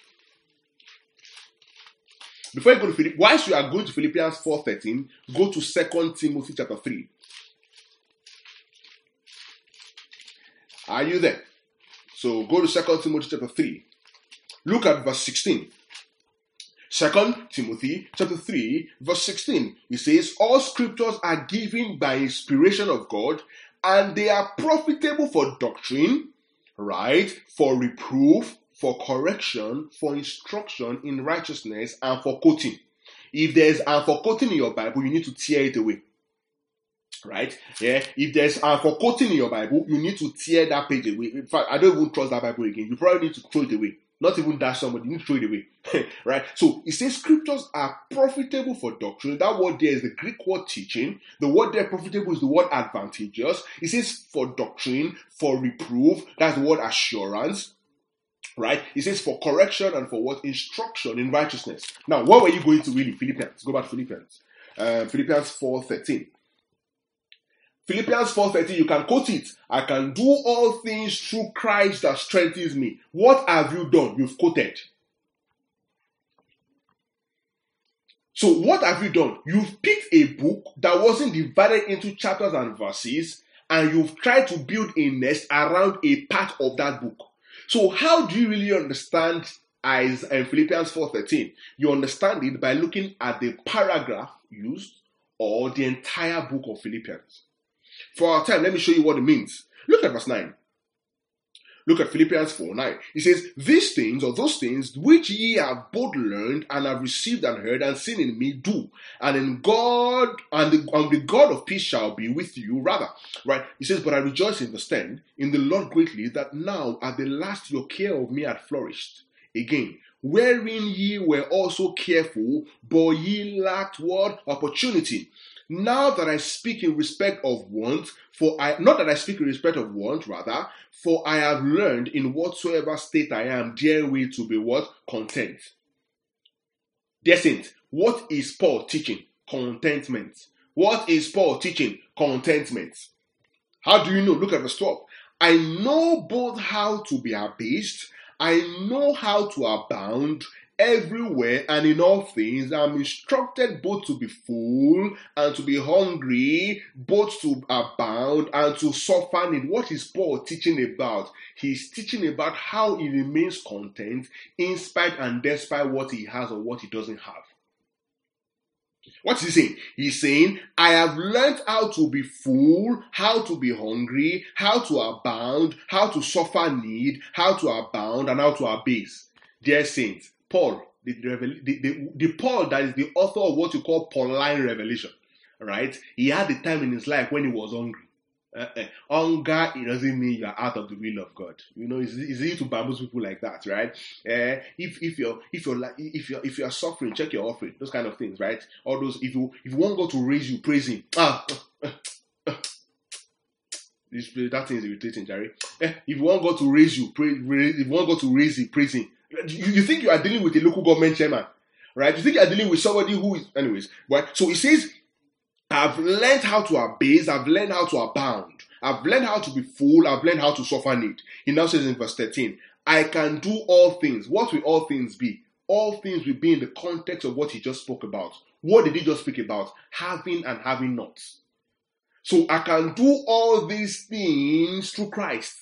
Before you go to Philippians, whilst you are going to Philippians four thirteen, go to Second Timothy chapter three. Are you there? So go to Second Timothy chapter three. Look at verse sixteen. Second Timothy chapter three, verse sixteen. It says, all scriptures are given by inspiration of God, and they are profitable for doctrine, right? For reproof, for correction, for instruction in righteousness, and for quoting. If there's and for quoting in your Bible, you need to tear it away. Right? Yeah. If there's uh, for quoting in your Bible, you need to tear that page away. In fact, I don't even trust that Bible again. You probably need to throw it away. Not even dash somebody, you need to throw it away. Right? So it says scriptures are profitable for doctrine. That word there is the Greek word teaching. The word there profitable is the word advantageous. It says for doctrine, for reproof. That's the word assurance. Right? It says for correction and for what? Instruction in righteousness. Now, what were you going to really? Philippians. Go back to Philippians. Uh, Philippians four thirteen. Philippians four thirteen, you can quote it. I can do all things through Christ that strengthens me. What have you done? You've quoted. So what have you done? You've picked a book that wasn't divided into chapters and verses, and you've tried to build a nest around a part of that book. So how do you really understand as in Philippians four thirteen? You understand it by looking at the paragraph used or the entire book of Philippians. For our time, let me show you what it means. Look at verse nine. Look at Philippians four nine. It says, these things or those things which ye have both learned and have received and heard and seen in me do, and in God and the, and the God of peace shall be with you rather. Right? It says, but I rejoice in verse ten in the Lord greatly that now at the last your care of me had flourished again, wherein ye were also careful, but ye lacked what? Opportunity. Now that I speak in respect of want, for I not that I speak in respect of want, rather, for I have learned in whatsoever state I am, therewith to be what? Content. Dear saints, what is Paul teaching? Contentment. What is Paul teaching? Contentment. How do you know? Look at verse twelve. I know both how to be abased, I know how to abound. everywhere and in all things. I'm instructed both to be full and to be hungry, both to abound and to suffer need. What is Paul teaching about? He's teaching about how he remains content in spite and despite what he has or what he doesn't have. What is he saying? He's saying, I have learned how to be full, how to be hungry, how to abound, how to suffer need, how to abound, and how to abase. Dear saints, Paul, the, the, the, the Paul that is the author of what you call Pauline revelation, right? He had a time in his life when he was hungry. Uh, uh, hunger, it doesn't mean you're out of the will of God. You know, it's, it's easy to bamboozle people like that, right? Uh, if if you're if you're like if you're if you're suffering, check your offering. Those kind of things, right? All those. If you if you want God to raise you, praise Him. Ah, this that thing is irritating, Jerry. Uh, if you want God to raise you, praise. If you want God to raise you, praise Him. You, you think you are dealing with a local government chairman, right? You think you are dealing with somebody who is, anyways, right? So it says, I've learned how to abase, I've learned how to abound, I've learned how to be full, I've learned how to suffer need. He now says in verse thirteen, I can do all things. What will all things be? All things will be in the context of what he just spoke about. What did he just speak about? Having and having not. So I can do all these things through Christ.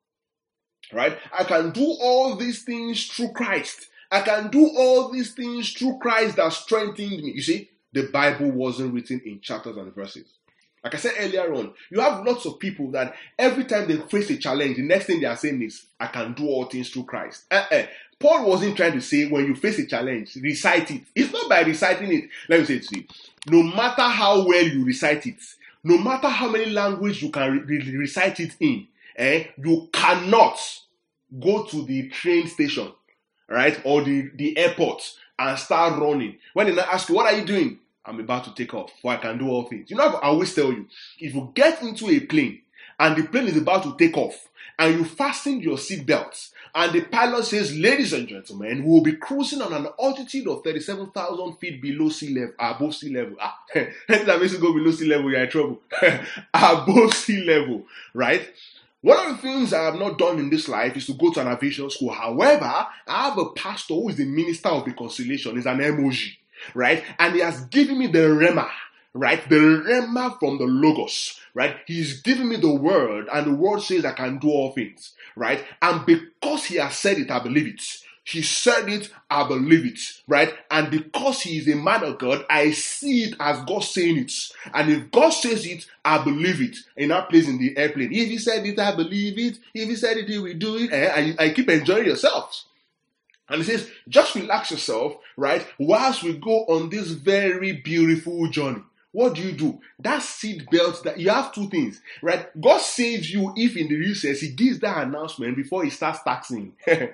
Right? I can do all these things through Christ. I can do all these things through Christ that strengthened me. You see, the Bible wasn't written in chapters and verses. Like I said earlier on, you have lots of people that every time they face a challenge, the next thing they are saying is, I can do all things through Christ. Uh-uh. Paul wasn't trying to say when you face a challenge, recite it. It's not by reciting it. Let me say it to you. No matter how well you recite it, no matter how many languages you can re- re- recite it in, eh, you cannot go to the train station, right, or the, the airport and start running. When they ask you, what are you doing? I'm about to take off, for I can do all things. You know, I always tell you, if you get into a plane and the plane is about to take off and you fasten your seatbelts and the pilot says, ladies and gentlemen, we will be cruising on an altitude of thirty-seven thousand feet below sea level, above sea level. Ah, anything that makes you go below sea level, you're in trouble. Above sea level, right? One of the things I have not done in this life is to go to an aviation school. However, I have a pastor who is the minister of reconciliation. He's an M O G, right? And he has given me the Rhema, right? The Rhema from the Logos, right? He's given me the word, and the word says I can do all things, right? And because he has said it, I believe it. He said it, I believe it, right? And because he is a man of God, I see it as God saying it. And if God says it, I believe it. In that place in the airplane, if he said it, I believe it. If he said it, he will do it. And I keep enjoying yourselves. And he says, just relax yourself, right? Whilst we go on this very beautiful journey. What do you do? That seat belt, that you have two things, right? God saves you if in the real sense he gives that announcement before he starts taxing.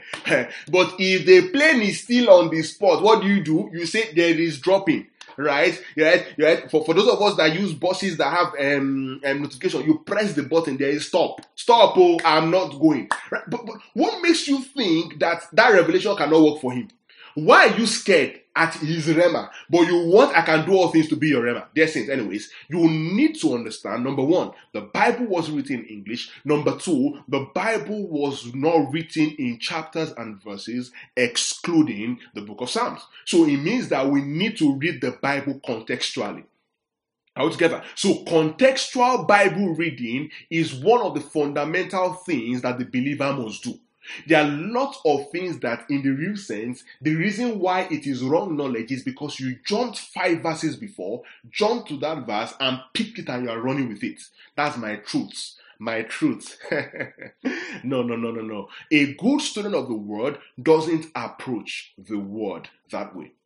But if the plane is still on the spot, what do you do? You say there is dropping, right? Right? Right? For, for those of us that use buses that have um, um notification, you press the button, there is stop. Stop, oh, I'm not going. Right? But, but what makes you think that that revelation cannot work for him? Why are you scared at his Rhema, but you want I can do all things to be your Rhema? Dear saints, anyways, you need to understand, number one, the Bible was written in English. Number two, the Bible was not written in chapters and verses, excluding the book of Psalms. So it means that we need to read the Bible contextually. Are we together? So contextual Bible reading is one of the fundamental things that the believer must do. There are lots of things that in the real sense, the reason why it is wrong knowledge is because you jumped five verses before, jumped to that verse and picked it and you are running with it. That's my truth. My truth. No, no, no, no, no. A good student of the word doesn't approach the word that way.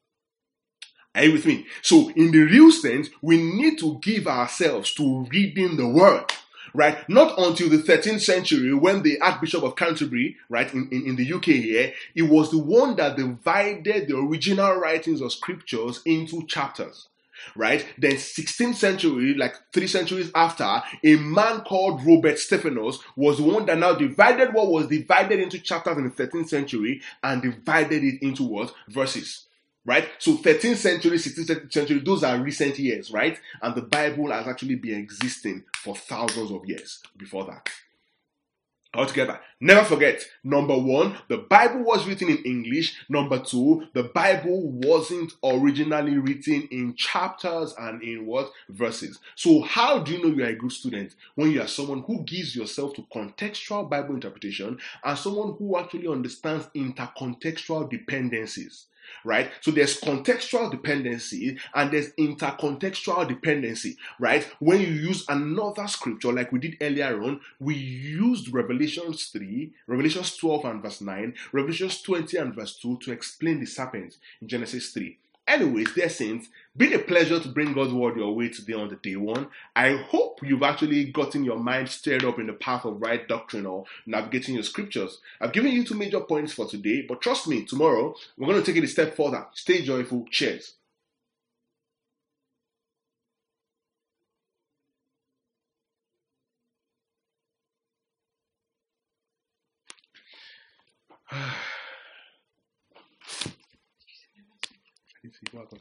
Are you with me? So in the real sense, we need to give ourselves to reading the word. Right? Not until the thirteenth century when the Archbishop of Canterbury, right, in, in, in the U K here, it was the one that divided the original writings of scriptures into chapters. Right? Then sixteenth century, like three centuries after, a man called Robert Stephanus was the one that now divided what was divided into chapters in the thirteenth century and divided it into what? Verses. Right? So thirteenth century, sixteenth century, those are recent years, right? And the Bible has actually been existing for thousands of years before that. Altogether. Never forget, number one, the Bible was written in English. Number two, the Bible wasn't originally written in chapters and in what? Verses. So how do you know you're a good student? When you are someone who gives yourself to contextual Bible interpretation and someone who actually understands intercontextual dependencies. Right? So there's contextual dependency and there's intercontextual dependency, right? When you use another scripture like we did earlier on, we used Revelations three, Revelations twelve and verse nine, Revelations twenty and verse two to explain the serpent in Genesis three. Anyways, dear saints, been a pleasure to bring God's word your way today on the day one. I hope you've actually gotten your mind stirred up in the path of right doctrine or navigating your scriptures. I've given you two major points for today, but trust me, tomorrow we're going to take it a step further. Stay joyful. Cheers. Welcome.